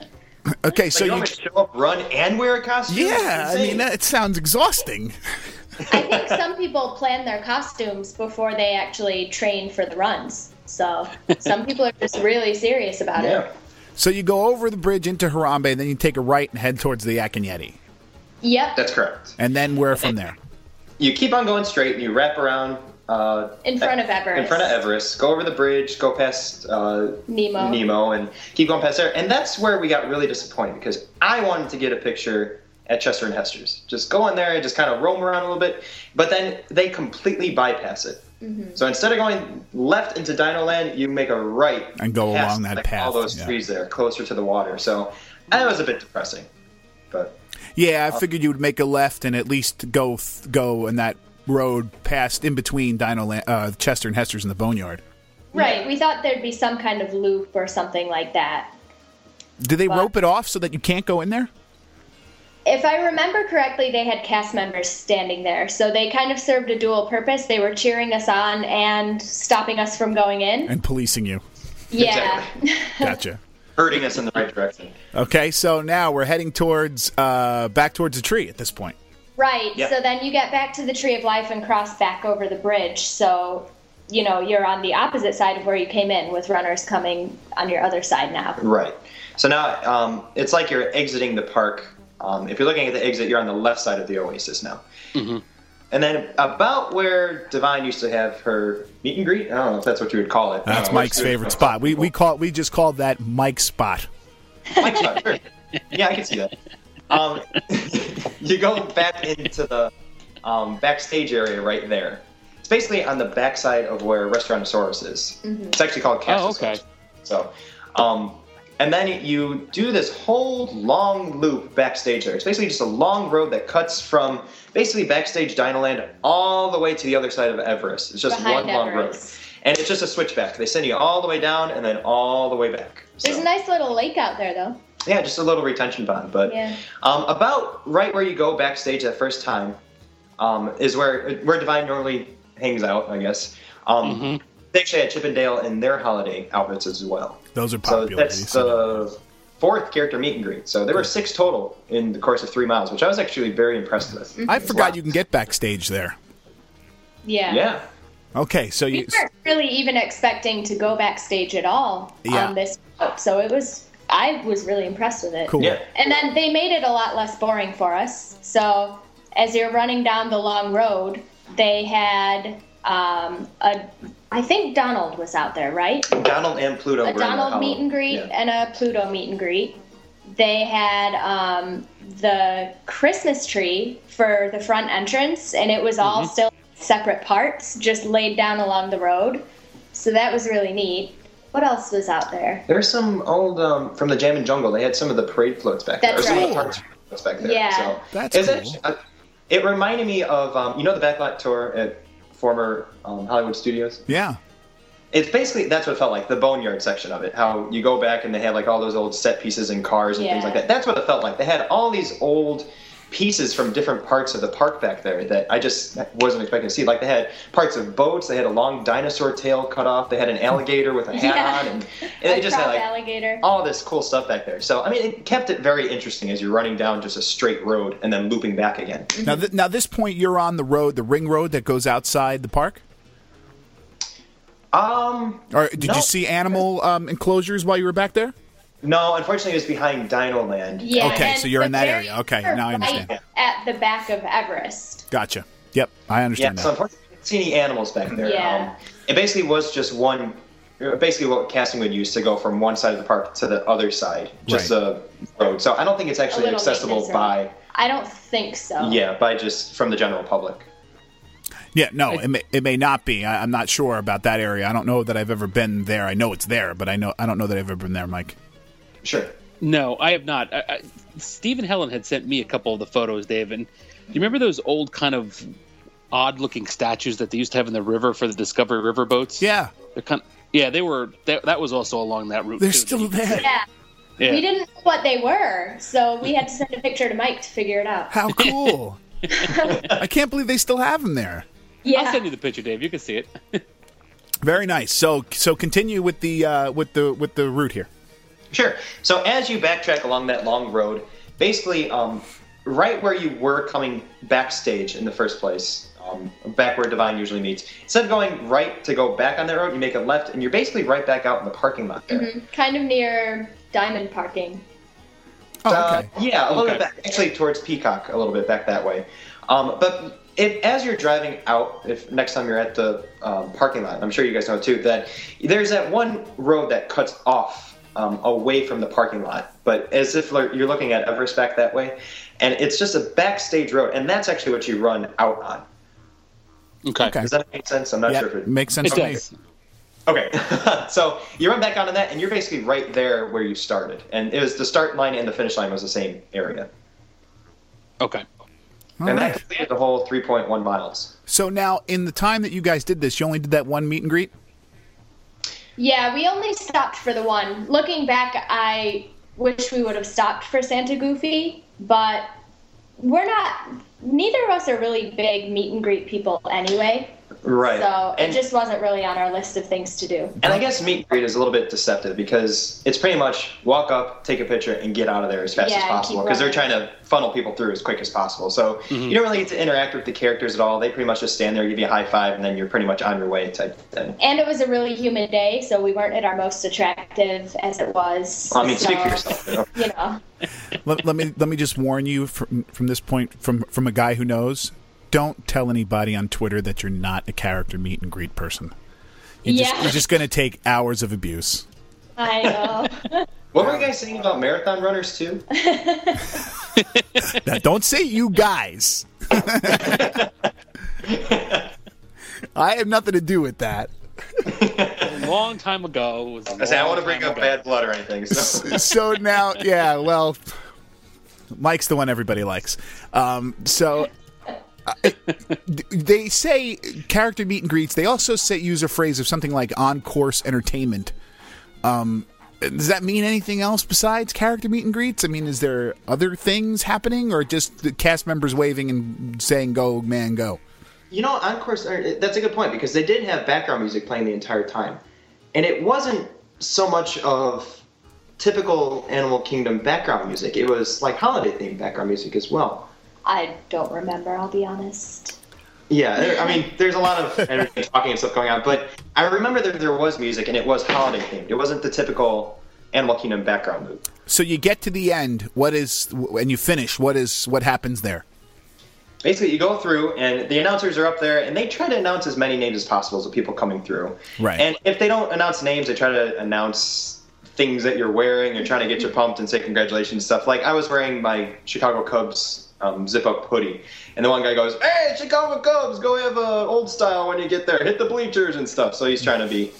Okay, so So you you. want me to show up, run, and wear a costume? Yeah, I mean, that sounds exhausting. I think some people plan their costumes before they actually train for the runs. So some people are just really serious about Yeah. it. So you go over the bridge into Harambe, and then you take a right and head towards the Akinyeti. Yep. That's correct. And then where from there? You keep on going straight, and you wrap around In front of Everest. In front of Everest. Go over the bridge, go past Nemo. and keep going past there. And that's where we got really disappointed because I wanted to get a picture at Chester and Hester's. Just go in there and just kind of roam around a little bit. But then they completely bypass it. Mm-hmm. So instead of going left into Dino Land, you make a right And go past, along that like, path, all those yeah. trees there, closer to the water. So that was a bit depressing. But Yeah, I figured you would make a left and at least go in that road past in between Chester and Hester's in the Boneyard. Right. We thought there'd be some kind of loop or something like that. Do they rope it off so that you can't go in there? If I remember correctly, they had cast members standing there, so they kind of served a dual purpose. They were cheering us on and stopping us from going in. And policing you. Yeah. Gotcha. hurting us in the right direction. Okay, so now we're heading towards back towards the tree at this point. Right. Yeah. So then you get back to the Tree of Life and cross back over the bridge. So, you know, you're on the opposite side of where you came in, with runners coming on your other side now. Right. So now it's like you're exiting the park. If you're looking at the exit, you're on the left side of the oasis now. Mm-hmm. And then about where Divine used to have her meet and greet, I don't know if that's what you would call it. That's Mike's favorite spot. We just called that Mike's spot. Mike's spot, sure. Yeah, I can see that. You go back into the backstage area right there. It's basically on the backside of where Restaurantosaurus is. Mm-hmm. It's actually called Castosaurus. Oh, okay. So, and then you do this whole long loop backstage there. It's basically just a long road that cuts from basically backstage Dinoland all the way to the other side of Everest. It's just Behind one long road. Everest. And it's just a switchback. They send you all the way down and then all the way back. There's So- a nice little lake out there, though. yeah, just a little retention pond. But Yeah. about right where you go backstage that first time is where Divine normally hangs out, I guess. They actually had Chip and Dale in their holiday outfits as well. Those are So popular. that's the fourth character meet and greet. So there were 6 total in the course of 3 miles, which I was actually very impressed with. I forgot you can get backstage there. Yeah. Yeah. Okay, so We you weren't really even expecting to go backstage at all Yeah. on this route, so I was really impressed with it. cool. Yeah. And then they made it a lot less boring for us. So as you're running down the long road, they had I think Donald was out there, right? Donald and Pluto. A were in the Donald hollow. meet and greet Yeah. and a Pluto meet and greet. They had the Christmas tree for the front entrance, and it was all still separate parts, just laid down along the road. So that was really neat. What else was out there? There's some old from the Jam and Jungle. They had some of the parade floats back there. That's Or some of right. the parks floats back there. Yeah. So That's it's cool. actually, it reminded me of the backlot tour at former Hollywood Studios. Yeah. It's basically, that's what it felt like, the Boneyard section of it. How you go back and they had like all those old set pieces and cars and things Yeah. like that. That's what it felt like. They had all these old pieces from different parts of the park back there that I just wasn't expecting to see. Like they had parts of boats, they had a long dinosaur tail cut off, they had an alligator with a hat Yeah. on, and they A just had crop like alligator. all this cool stuff back there. So, I mean, it kept it very interesting as you're running down just a straight road and then looping back again. Now this point you're on the road, the ring road that goes outside the park? Or did No. you see animal enclosures while you were back there? No, unfortunately, it was behind Dino Land. Yeah, Okay, and so you're in the that very area. Okay, now I understand. right at the back of Everest. Gotcha. Yep, I Yeah, understand so that. unfortunately, I didn't see any animals back there. Yeah. It basically was just basically what casting would use to go from one side of the park to the other side, just Right. a road. So I don't think it's actually little accessible maintenance road. I don't think so. by just from the general public. Yeah, no, it may not be. I'm not sure about that area. I don't know that I've ever been there. I know it's there, but I don't know that I've ever been there, Mike. Sure. No, I have not. Steve and Helen had sent me a couple of the photos, Dave. And do you remember those old kind of odd-looking statues that they used to have in the river for the Discovery River boats? Yeah, They're kind of, yeah, they were. That was also along that route. they're too. still there. Yeah. Yeah. We didn't know what they were, so we had to send a picture to Mike to figure it out. How cool! I can't believe they still have them there. Yeah. I'll send you the picture, Dave. You can see it. Very nice. So continue with the route here. Sure. So as you backtrack along that long road, basically, right where you were coming backstage in the first place, back where Divine usually meets, instead of going right to go back on that road, you make a left, and you're basically right back out in the parking lot there. Kind of near Diamond Parking. Oh, okay. Yeah, a little bit back, actually towards Peacock, a little bit back that way. But as you're driving out, if next time you're at the parking lot, I'm sure you guys know too, that there's that one road that cuts off away from the parking lot, but as if you're looking at Everest back that way, and it's just a backstage road, and that's actually what you run out on. Okay. Does that make sense? I'm not sure if it makes sense It to me. does. Okay, so you run back onto that, and you're basically right there where you started, and it was the start line and the finish line was the same area, Okay. All and right. that completed the whole 3.1 miles. So now, in the time that you guys did this, you only did that one meet and greet? Yeah, we only stopped for the one. Looking back, I wish we would have stopped for Santa Goofy, but neither of us are really big meet and greet people anyway. Right. So and, it just wasn't really on our list of things to do. and I guess meet and greet is a little bit deceptive because it's pretty much walk up, take a picture, and get out of there as fast Yeah, as and possible keep because they're running. trying to funnel people through as quick as possible. So you don't really get to interact with the characters at all. They pretty much just stand there, give you a high five, and then you're pretty much on your way type thing. And it was a really humid day, so we weren't at our most attractive as it was. Well, I mean, so, speak for yourself. You know? You know. Let me just warn you from this point, from a guy who knows. Don't tell anybody on Twitter that you're not a character meet and greet person. You're just going to take hours of abuse. I know. What were you guys saying about marathon runners too? Now, don't say you guys. I have nothing to do with that. A long time ago. It was a I say I long want to bring time up ago. bad blood or anything. So. So now, yeah, well, Mike's the one everybody likes. They say character meet and greets. They also use a phrase of something like on-course entertainment. Does that mean anything else besides character meet and greets? I mean, is there other things happening, or just the cast members waving and saying, "Go, man, go"? You know, Encore's, that's a good point because they did have background music playing the entire time. And it wasn't so much of typical Animal Kingdom background music. It was like holiday-themed background music as well. I don't remember, I'll be honest. Yeah, I mean, there's a lot of entertaining talking and stuff going on, but I remember that there was music and it was holiday-themed. It wasn't the typical Animal Kingdom background loop. So you get to the end. And you finish? What happens there? Basically, you go through, and the announcers are up there, and they try to announce as many names as possible as the people coming through. Right. And if they don't announce names, they try to announce things that you're wearing. They're trying to get you pumped and say congratulations and stuff. Like, I was wearing my Chicago Cubs zip-up hoodie, and the one guy goes, "Hey, Chicago Cubs, go have a old style when you get there. Hit the bleachers and stuff." So he's trying to be,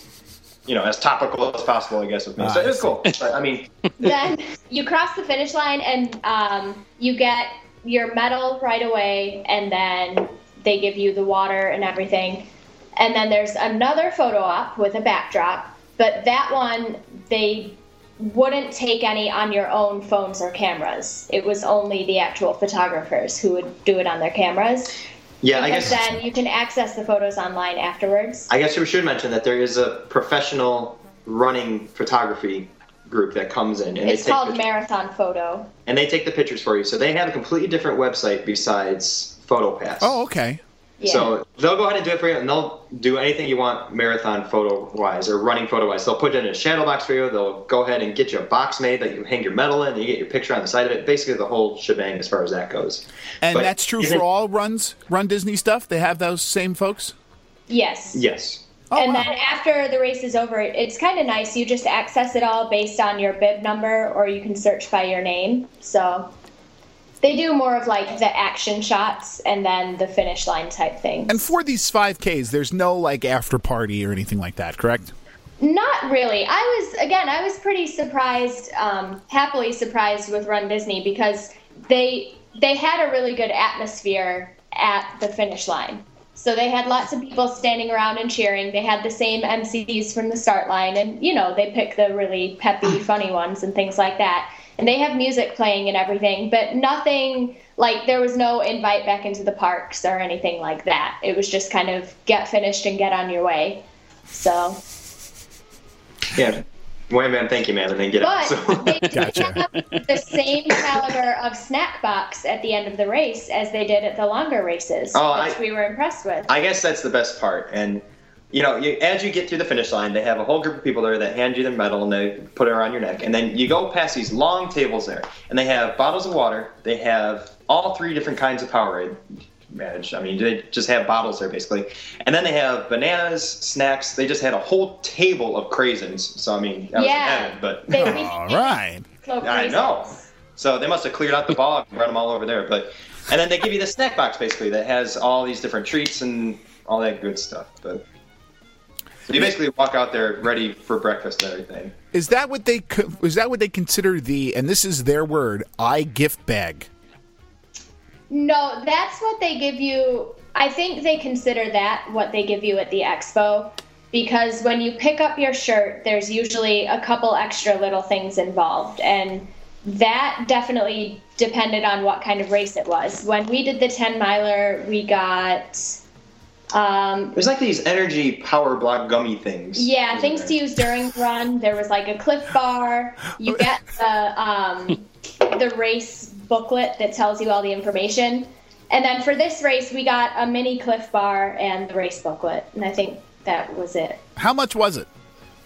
as topical as possible, I guess, with me. So it was cool. But, I mean, Then you cross the finish line and you get your medal right away, and then they give you the water and everything. And then there's another photo op with a backdrop, but that one they wouldn't take any on your own phones or cameras. It was only the actual photographers who would do it on their cameras. yeah, I Because guess. then you can access the photos online afterwards. I guess we should mention that there is a professional running photography group that comes in, and It's they take called pictures. Marathon Photo. And they take the pictures for you. So they have a completely different website besides PhotoPass. Oh, okay. Yeah. So they'll go ahead and do it for you, and they'll do anything you want marathon photo-wise or running photo-wise. They'll put it in a shadow box for you. They'll go ahead and get you a box made that you hang your medal in, and you get your picture on the side of it. Basically, the whole shebang as far as that goes. And But that's true isn't- for all Run Disney stuff? They have those same folks? Yes. Yes. Oh, And wow. then after the race is over, it's kind of nice. You just access it all based on your bib number, or you can search by your name. So they do more of like the action shots and then the finish line type things. And for these 5Ks, there's no like after party or anything like that, correct? Not really. I was pretty surprised, happily surprised with Run Disney because they had a really good atmosphere at the finish line. So they had lots of people standing around and cheering. They had the same MCs from the start line, and they pick the really peppy, funny ones and things like that. And they have music playing and everything, but nothing like there was no invite back into the parks or anything like that. It was just kind of get finished and get on your way. So Yeah. Wait, man, thank you, man. And then get But out. So. they Gotcha. have the same caliber of snack box at the end of the race as they did at the longer races, which we were impressed with. I guess that's the best part. And, as you get through the finish line, they have a whole group of people there that hand you their medal and they put it around your neck. And then you go past these long tables there, and they have bottles of water. They have all 3 different kinds of Powerade. I mean, they just have bottles there, basically. And then they have bananas, snacks. They just had a whole table of craisins. So, I mean, that was heaven, but... All right. I know. So they must have cleared out the bog and run them all over there. And then they give you the snack box, basically, that has all these different treats and all that good stuff. But so you basically walk out there ready for breakfast and everything. Is that what they consider the, and this is their word, gift bag? No, that's what they give you. I think they consider that what they give you at the expo, because when you pick up your shirt, there's usually a couple extra little things involved, and that definitely depended on what kind of race it was. When we did the 10-miler, we got... There's like these energy power block gummy things. Yeah, things to use during the run. There was like a Cliff Bar. You get the race booklet that tells you all the information. And then for this race, we got a mini Cliff Bar and the race booklet. And I think that was it. How much was it?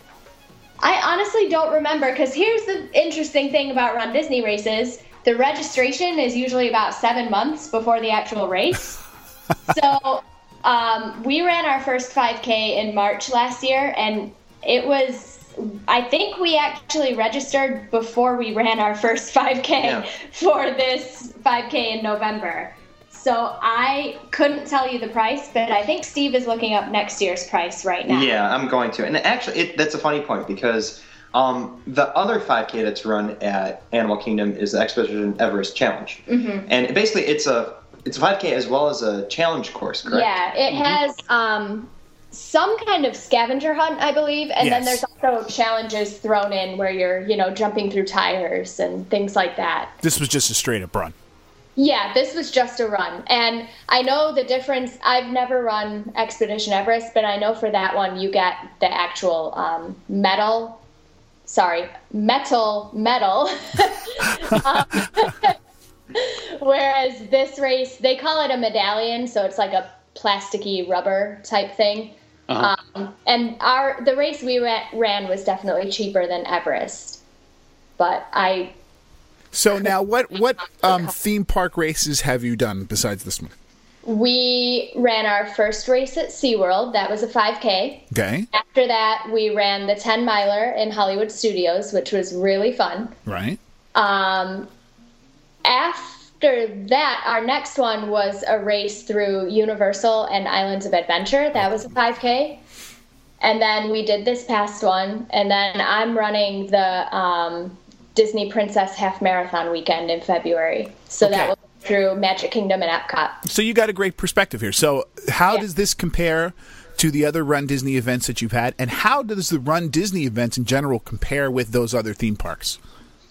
I honestly don't remember, because here's the interesting thing about Run Disney races. The registration is usually about 7 months before the actual race. So we ran our first 5K in March last year, and it was... I think we actually registered before we ran our first 5K for this 5K in November. So I couldn't tell you the price, but I think Steve is looking up next year's price right now. Yeah, I'm going to. And actually, that's a funny point, because the other 5K that's run at Animal Kingdom is the Expedition Everest Challenge. Mm-hmm. And basically, it's a 5K as well as a challenge course, correct? Yeah, it has... some kind of scavenger hunt, I believe, and then there's also challenges thrown in where you're, jumping through tires and things like that. This was just a straight-up run. Yeah, this was just a run. And I know the difference. I've never run Expedition Everest, but I know for that one you get the actual metal medal. Whereas this race, they call it a medallion, so it's like a plasticky rubber type thing. Uh-huh. And the race we ran was definitely cheaper than Everest. But So now, what theme park races have you done besides this one? We ran our first race at SeaWorld. That was a 5K. Okay. After that, we ran the 10-miler in Hollywood Studios, which was really fun. Right. After that, our next one was a race through Universal and Islands of Adventure. That was a 5K. And then we did this past one. And then I'm running the Disney Princess Half Marathon weekend in February. So that will be through Magic Kingdom and Epcot. So you got a great perspective here. So how does this compare to the other Run Disney events that you've had? And how does the Run Disney events in general compare with those other theme parks?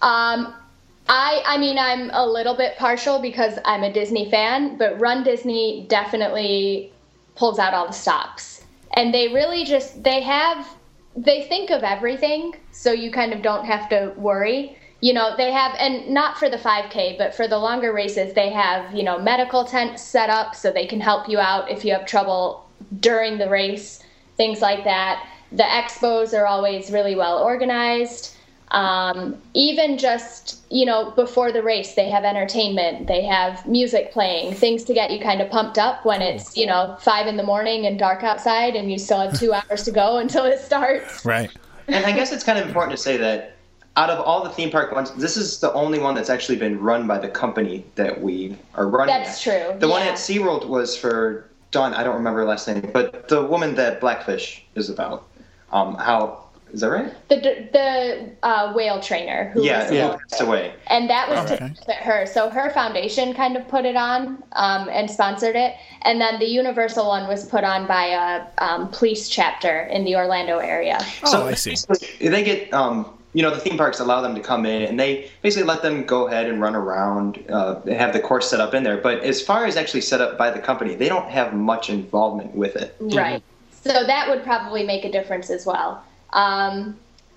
I mean, I'm a little bit partial because I'm a Disney fan, but Run Disney definitely pulls out all the stops. And they really they think of everything, so you kind of don't have to worry. They have, and not for the 5K, but for the longer races, they have, medical tents set up so they can help you out if you have trouble during the race, things like that. The expos are always really well organized. Even just, before the race, they have entertainment, they have music playing, things to get you kind of pumped up when it's, 5 a.m. and dark outside and you still have 2 hours to go until it starts. Right. And I guess it's kind of important to say that out of all the theme park ones, this is the only one that's actually been run by the company that we are running. That's true. The one at SeaWorld was for Dawn, I don't remember her last name, but the woman that Blackfish is about. Is that right? The whale trainer who passed away. And that was to benefit her. So her foundation kind of put it on and sponsored it. And then the Universal one was put on by a police chapter in the Orlando area. I see. They get, the theme parks allow them to come in, and they basically let them go ahead and run around, have the course set up in there. But as far as actually set up by the company, they don't have much involvement with it. Right. So that would probably make a difference as well.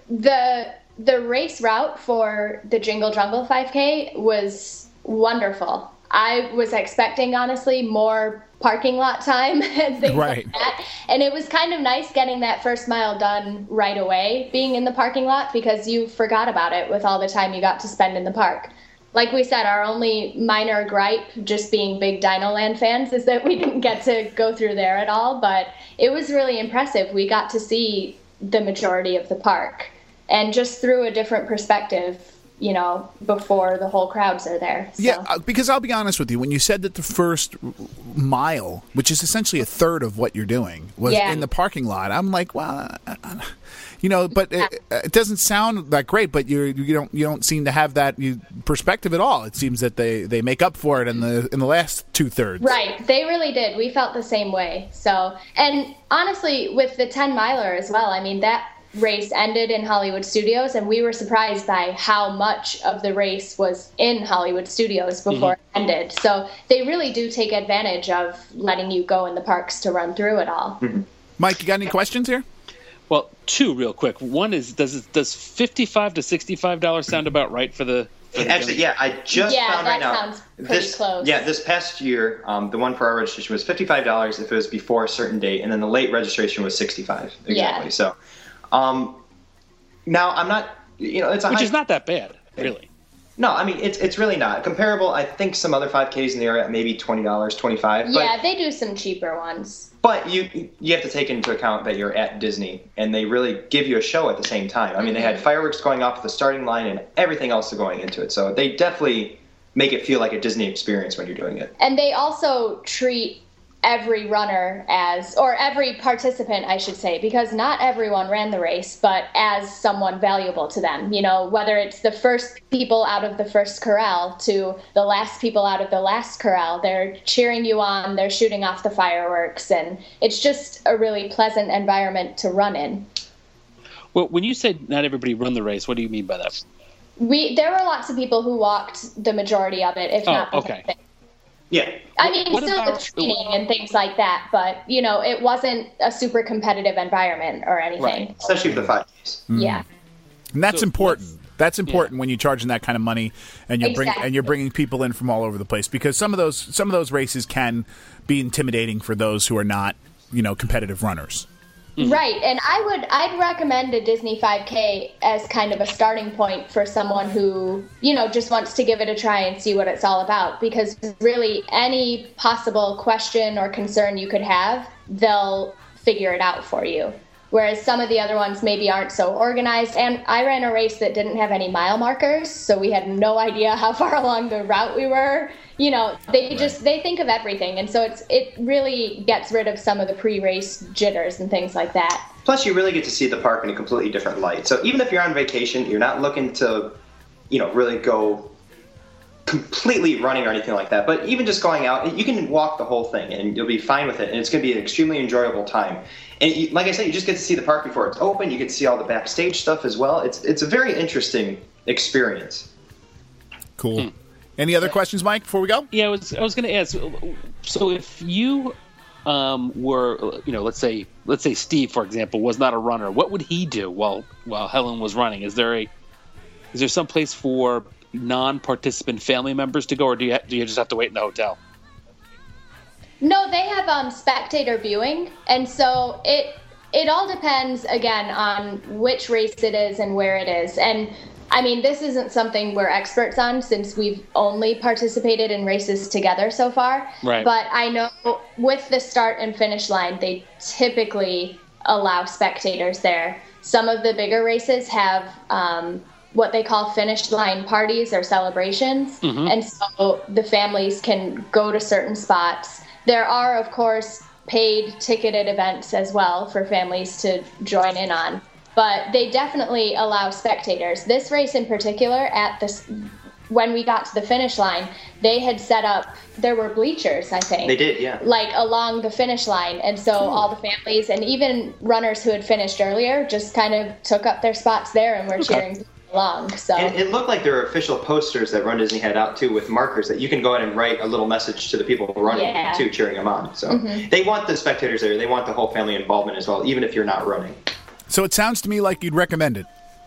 the race route for the Jingle Jungle 5K was wonderful. I was expecting, honestly, more parking lot time and things Right. like that. And it was kind of nice getting that first mile done right away, being in the parking lot, because you forgot about it with all the time you got to spend in the park. Like we said, our only minor gripe, just being big Dinoland fans, is that we didn't get to go through there at all. But it was really impressive. We got to see the majority of the park, and just through a different perspective, you know, before the whole crowds are there. So. Yeah, because I'll be honest with you, when you said that the first mile, which is essentially a third of what you're doing, was in the parking lot, I'm like, well, you know, but it doesn't sound that great. But you don't seem to have that perspective at all. It seems that they make up for it in the last 2/3. Right, they really did. We felt the same way. So, and honestly, with the 10 miler as well, I mean, that race ended in Hollywood Studios, and we were surprised by how much of the race was in Hollywood Studios before it ended. So they really do take advantage of letting you go in the parks to run through it all. Mike, you got any questions here? Well, two real quick. One is, does $55 to $65 sound about right for the? Actually, yeah, I just found right now. Yeah, that sounds pretty close. Yeah, this past year, the one for our registration was $55 if it was before a certain date, and then the late registration was $65. Exactly. Yeah. So, now I'm not, you know, it's a Which high, is not that bad, really. No, I mean it's really not comparable. I think some other 5Ks in the area maybe $20, $25. Yeah, they do some cheaper ones. But you have to take into account that you're at Disney, and they really give you a show at the same time. I mean, they had fireworks going off at the starting line and everything else going into it. So they definitely make it feel like a Disney experience when you're doing it. And they also treat every runner as, or every participant, I should say, because not everyone ran the race, but as someone valuable to them. You know, whether it's the first people out of the first corral to the last people out of the last corral, they're cheering you on, they're shooting off the fireworks, and it's just a really pleasant environment to run in. Well, when you said not everybody run the race, what do you mean by that? There were lots of people who walked the majority of it, if not the whole thing. Yeah. I mean, What still about- with training and things like that, but, you know, it wasn't a super competitive environment or anything. Right. Especially for the 5Ks. Yeah. And that's So important. That's important when you're charging that kind of money and you're bringing people in from all over the place, because some of those races can be intimidating for those who are not, you know, competitive runners. Right, and I'd recommend a Disney 5K as kind of a starting point for someone who, you know, just wants to give it a try and see what it's all about, because really any possible question or concern you could have, they'll figure it out for you. Whereas some of the other ones maybe aren't so organized. And I ran a race that didn't have any mile markers, so we had no idea how far along the route we were. You know, they think of everything. And so it really gets rid of some of the pre-race jitters and things like that. Plus, you really get to see the park in a completely different light. So even if you're on vacation, you're not looking to, you know, really go completely running or anything like that. But even just going out, you can walk the whole thing and you'll be fine with it. And it's going to be an extremely enjoyable time. And like I said, you just get to see the park before it's open. You get to see all the backstage stuff as well. It's a very interesting experience. Cool. Any other questions, Mike, before we go? Yeah, I was going to ask. So if you were, you know, let's say Steve, for example, was not a runner, what would he do while Helen was running? Is there some place for non-participant family members to go, or do you just have to wait in the hotel? No, they have spectator viewing, and so it all depends, again, on which race it is and where it is. And, I mean, this isn't something we're experts on since we've only participated in races together so far. Right. But I know with the start and finish line, they typically allow spectators there. Some of the bigger races have what they call finish line parties or celebrations, and so the families can go to certain spots. There are, of course, paid ticketed events as well for families to join in on, but they definitely allow spectators. This race in particular, when we got to the finish line, they had set up, there were bleachers, I think. They did, yeah. Like along the finish line, and so all the families and even runners who had finished earlier just kind of took up their spots there and were cheering along. So And it looked like there were official posters that Run Disney had out too with markers that you can go ahead and write a little message to the people running too, cheering them on. So they want the spectators there. They want the whole family involvement as well, even if you're not running. So it sounds to me like you'd recommend it.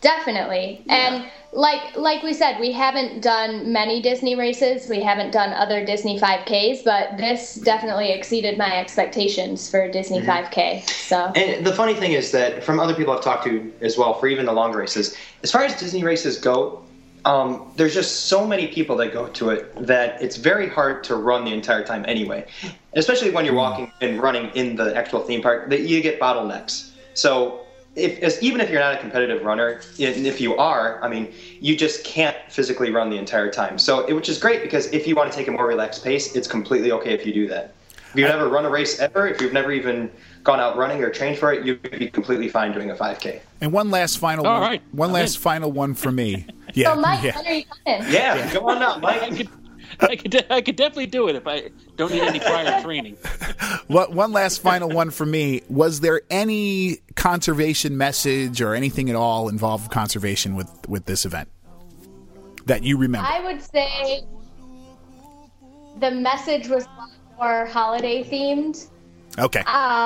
Definitely. And like we said, we haven't done many Disney races. We haven't done other Disney 5Ks, but this definitely exceeded my expectations for Disney 5K. So. And the funny thing is that from other people I've talked to as well, for even the longer races, as far as Disney races go, there's just so many people that go to it that it's very hard to run the entire time anyway. Especially when you're walking and running in the actual theme park, that you get bottlenecks. So even if you're not a competitive runner, and if you are, I mean, you just can't physically run the entire time. So, which is great, because if you want to take a more relaxed pace, it's completely okay if you do that. If you've never run a race ever, if you've never even gone out running or trained for it, you'd be completely fine doing a 5K. And one last final final one for me. Yeah. So, Mike, when are you coming? Yeah, go on now, Mike. I could definitely do it if I don't need any prior training. One last final one for me. Was there any conservation message or anything at all involved with conservation with this event that you remember? I would say the message was more holiday themed. Okay.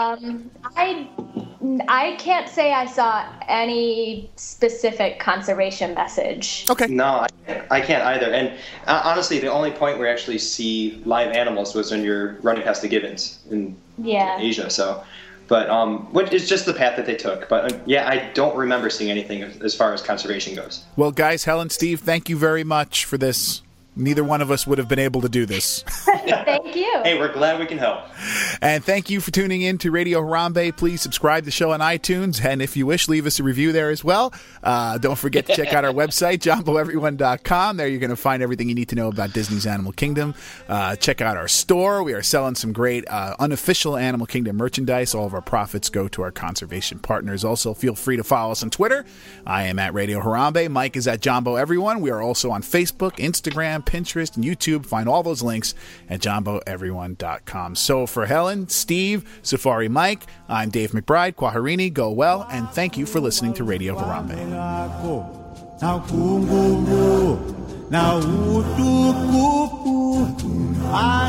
I can't say I saw any specific conservation message. Okay. No, I can't either. And honestly, the only point where we actually see live animals was when you're running past the gibbons in Asia. So, but which is just the path that they took. But I don't remember seeing anything as far as conservation goes. Well, guys, Helen, Steve, thank you very much for this. Neither one of us would have been able to do this. Thank you. Hey, we're glad we can help. And thank you for tuning in to Radio Harambe. Please subscribe to the show on iTunes, and if you wish, leave us a review there as well. Don't forget to check out our website, JumboEveryone.com. There you're going to find everything you need to know about Disney's Animal Kingdom. Check out our store. We are selling some great unofficial Animal Kingdom merchandise. All of our profits go to our conservation partners. Also, feel free to follow us on Twitter. I am at Radio Harambe. Mike is at Jumbo Everyone. We are also on Facebook, Instagram, Pinterest, and YouTube. Find all those links at JumboEveryone.com. So for Helen, Steve, Safari Mike, I'm Dave McBride. Kwaherini, go well, and thank you for listening to Radio Harambe. Na kunguru, na utukufu,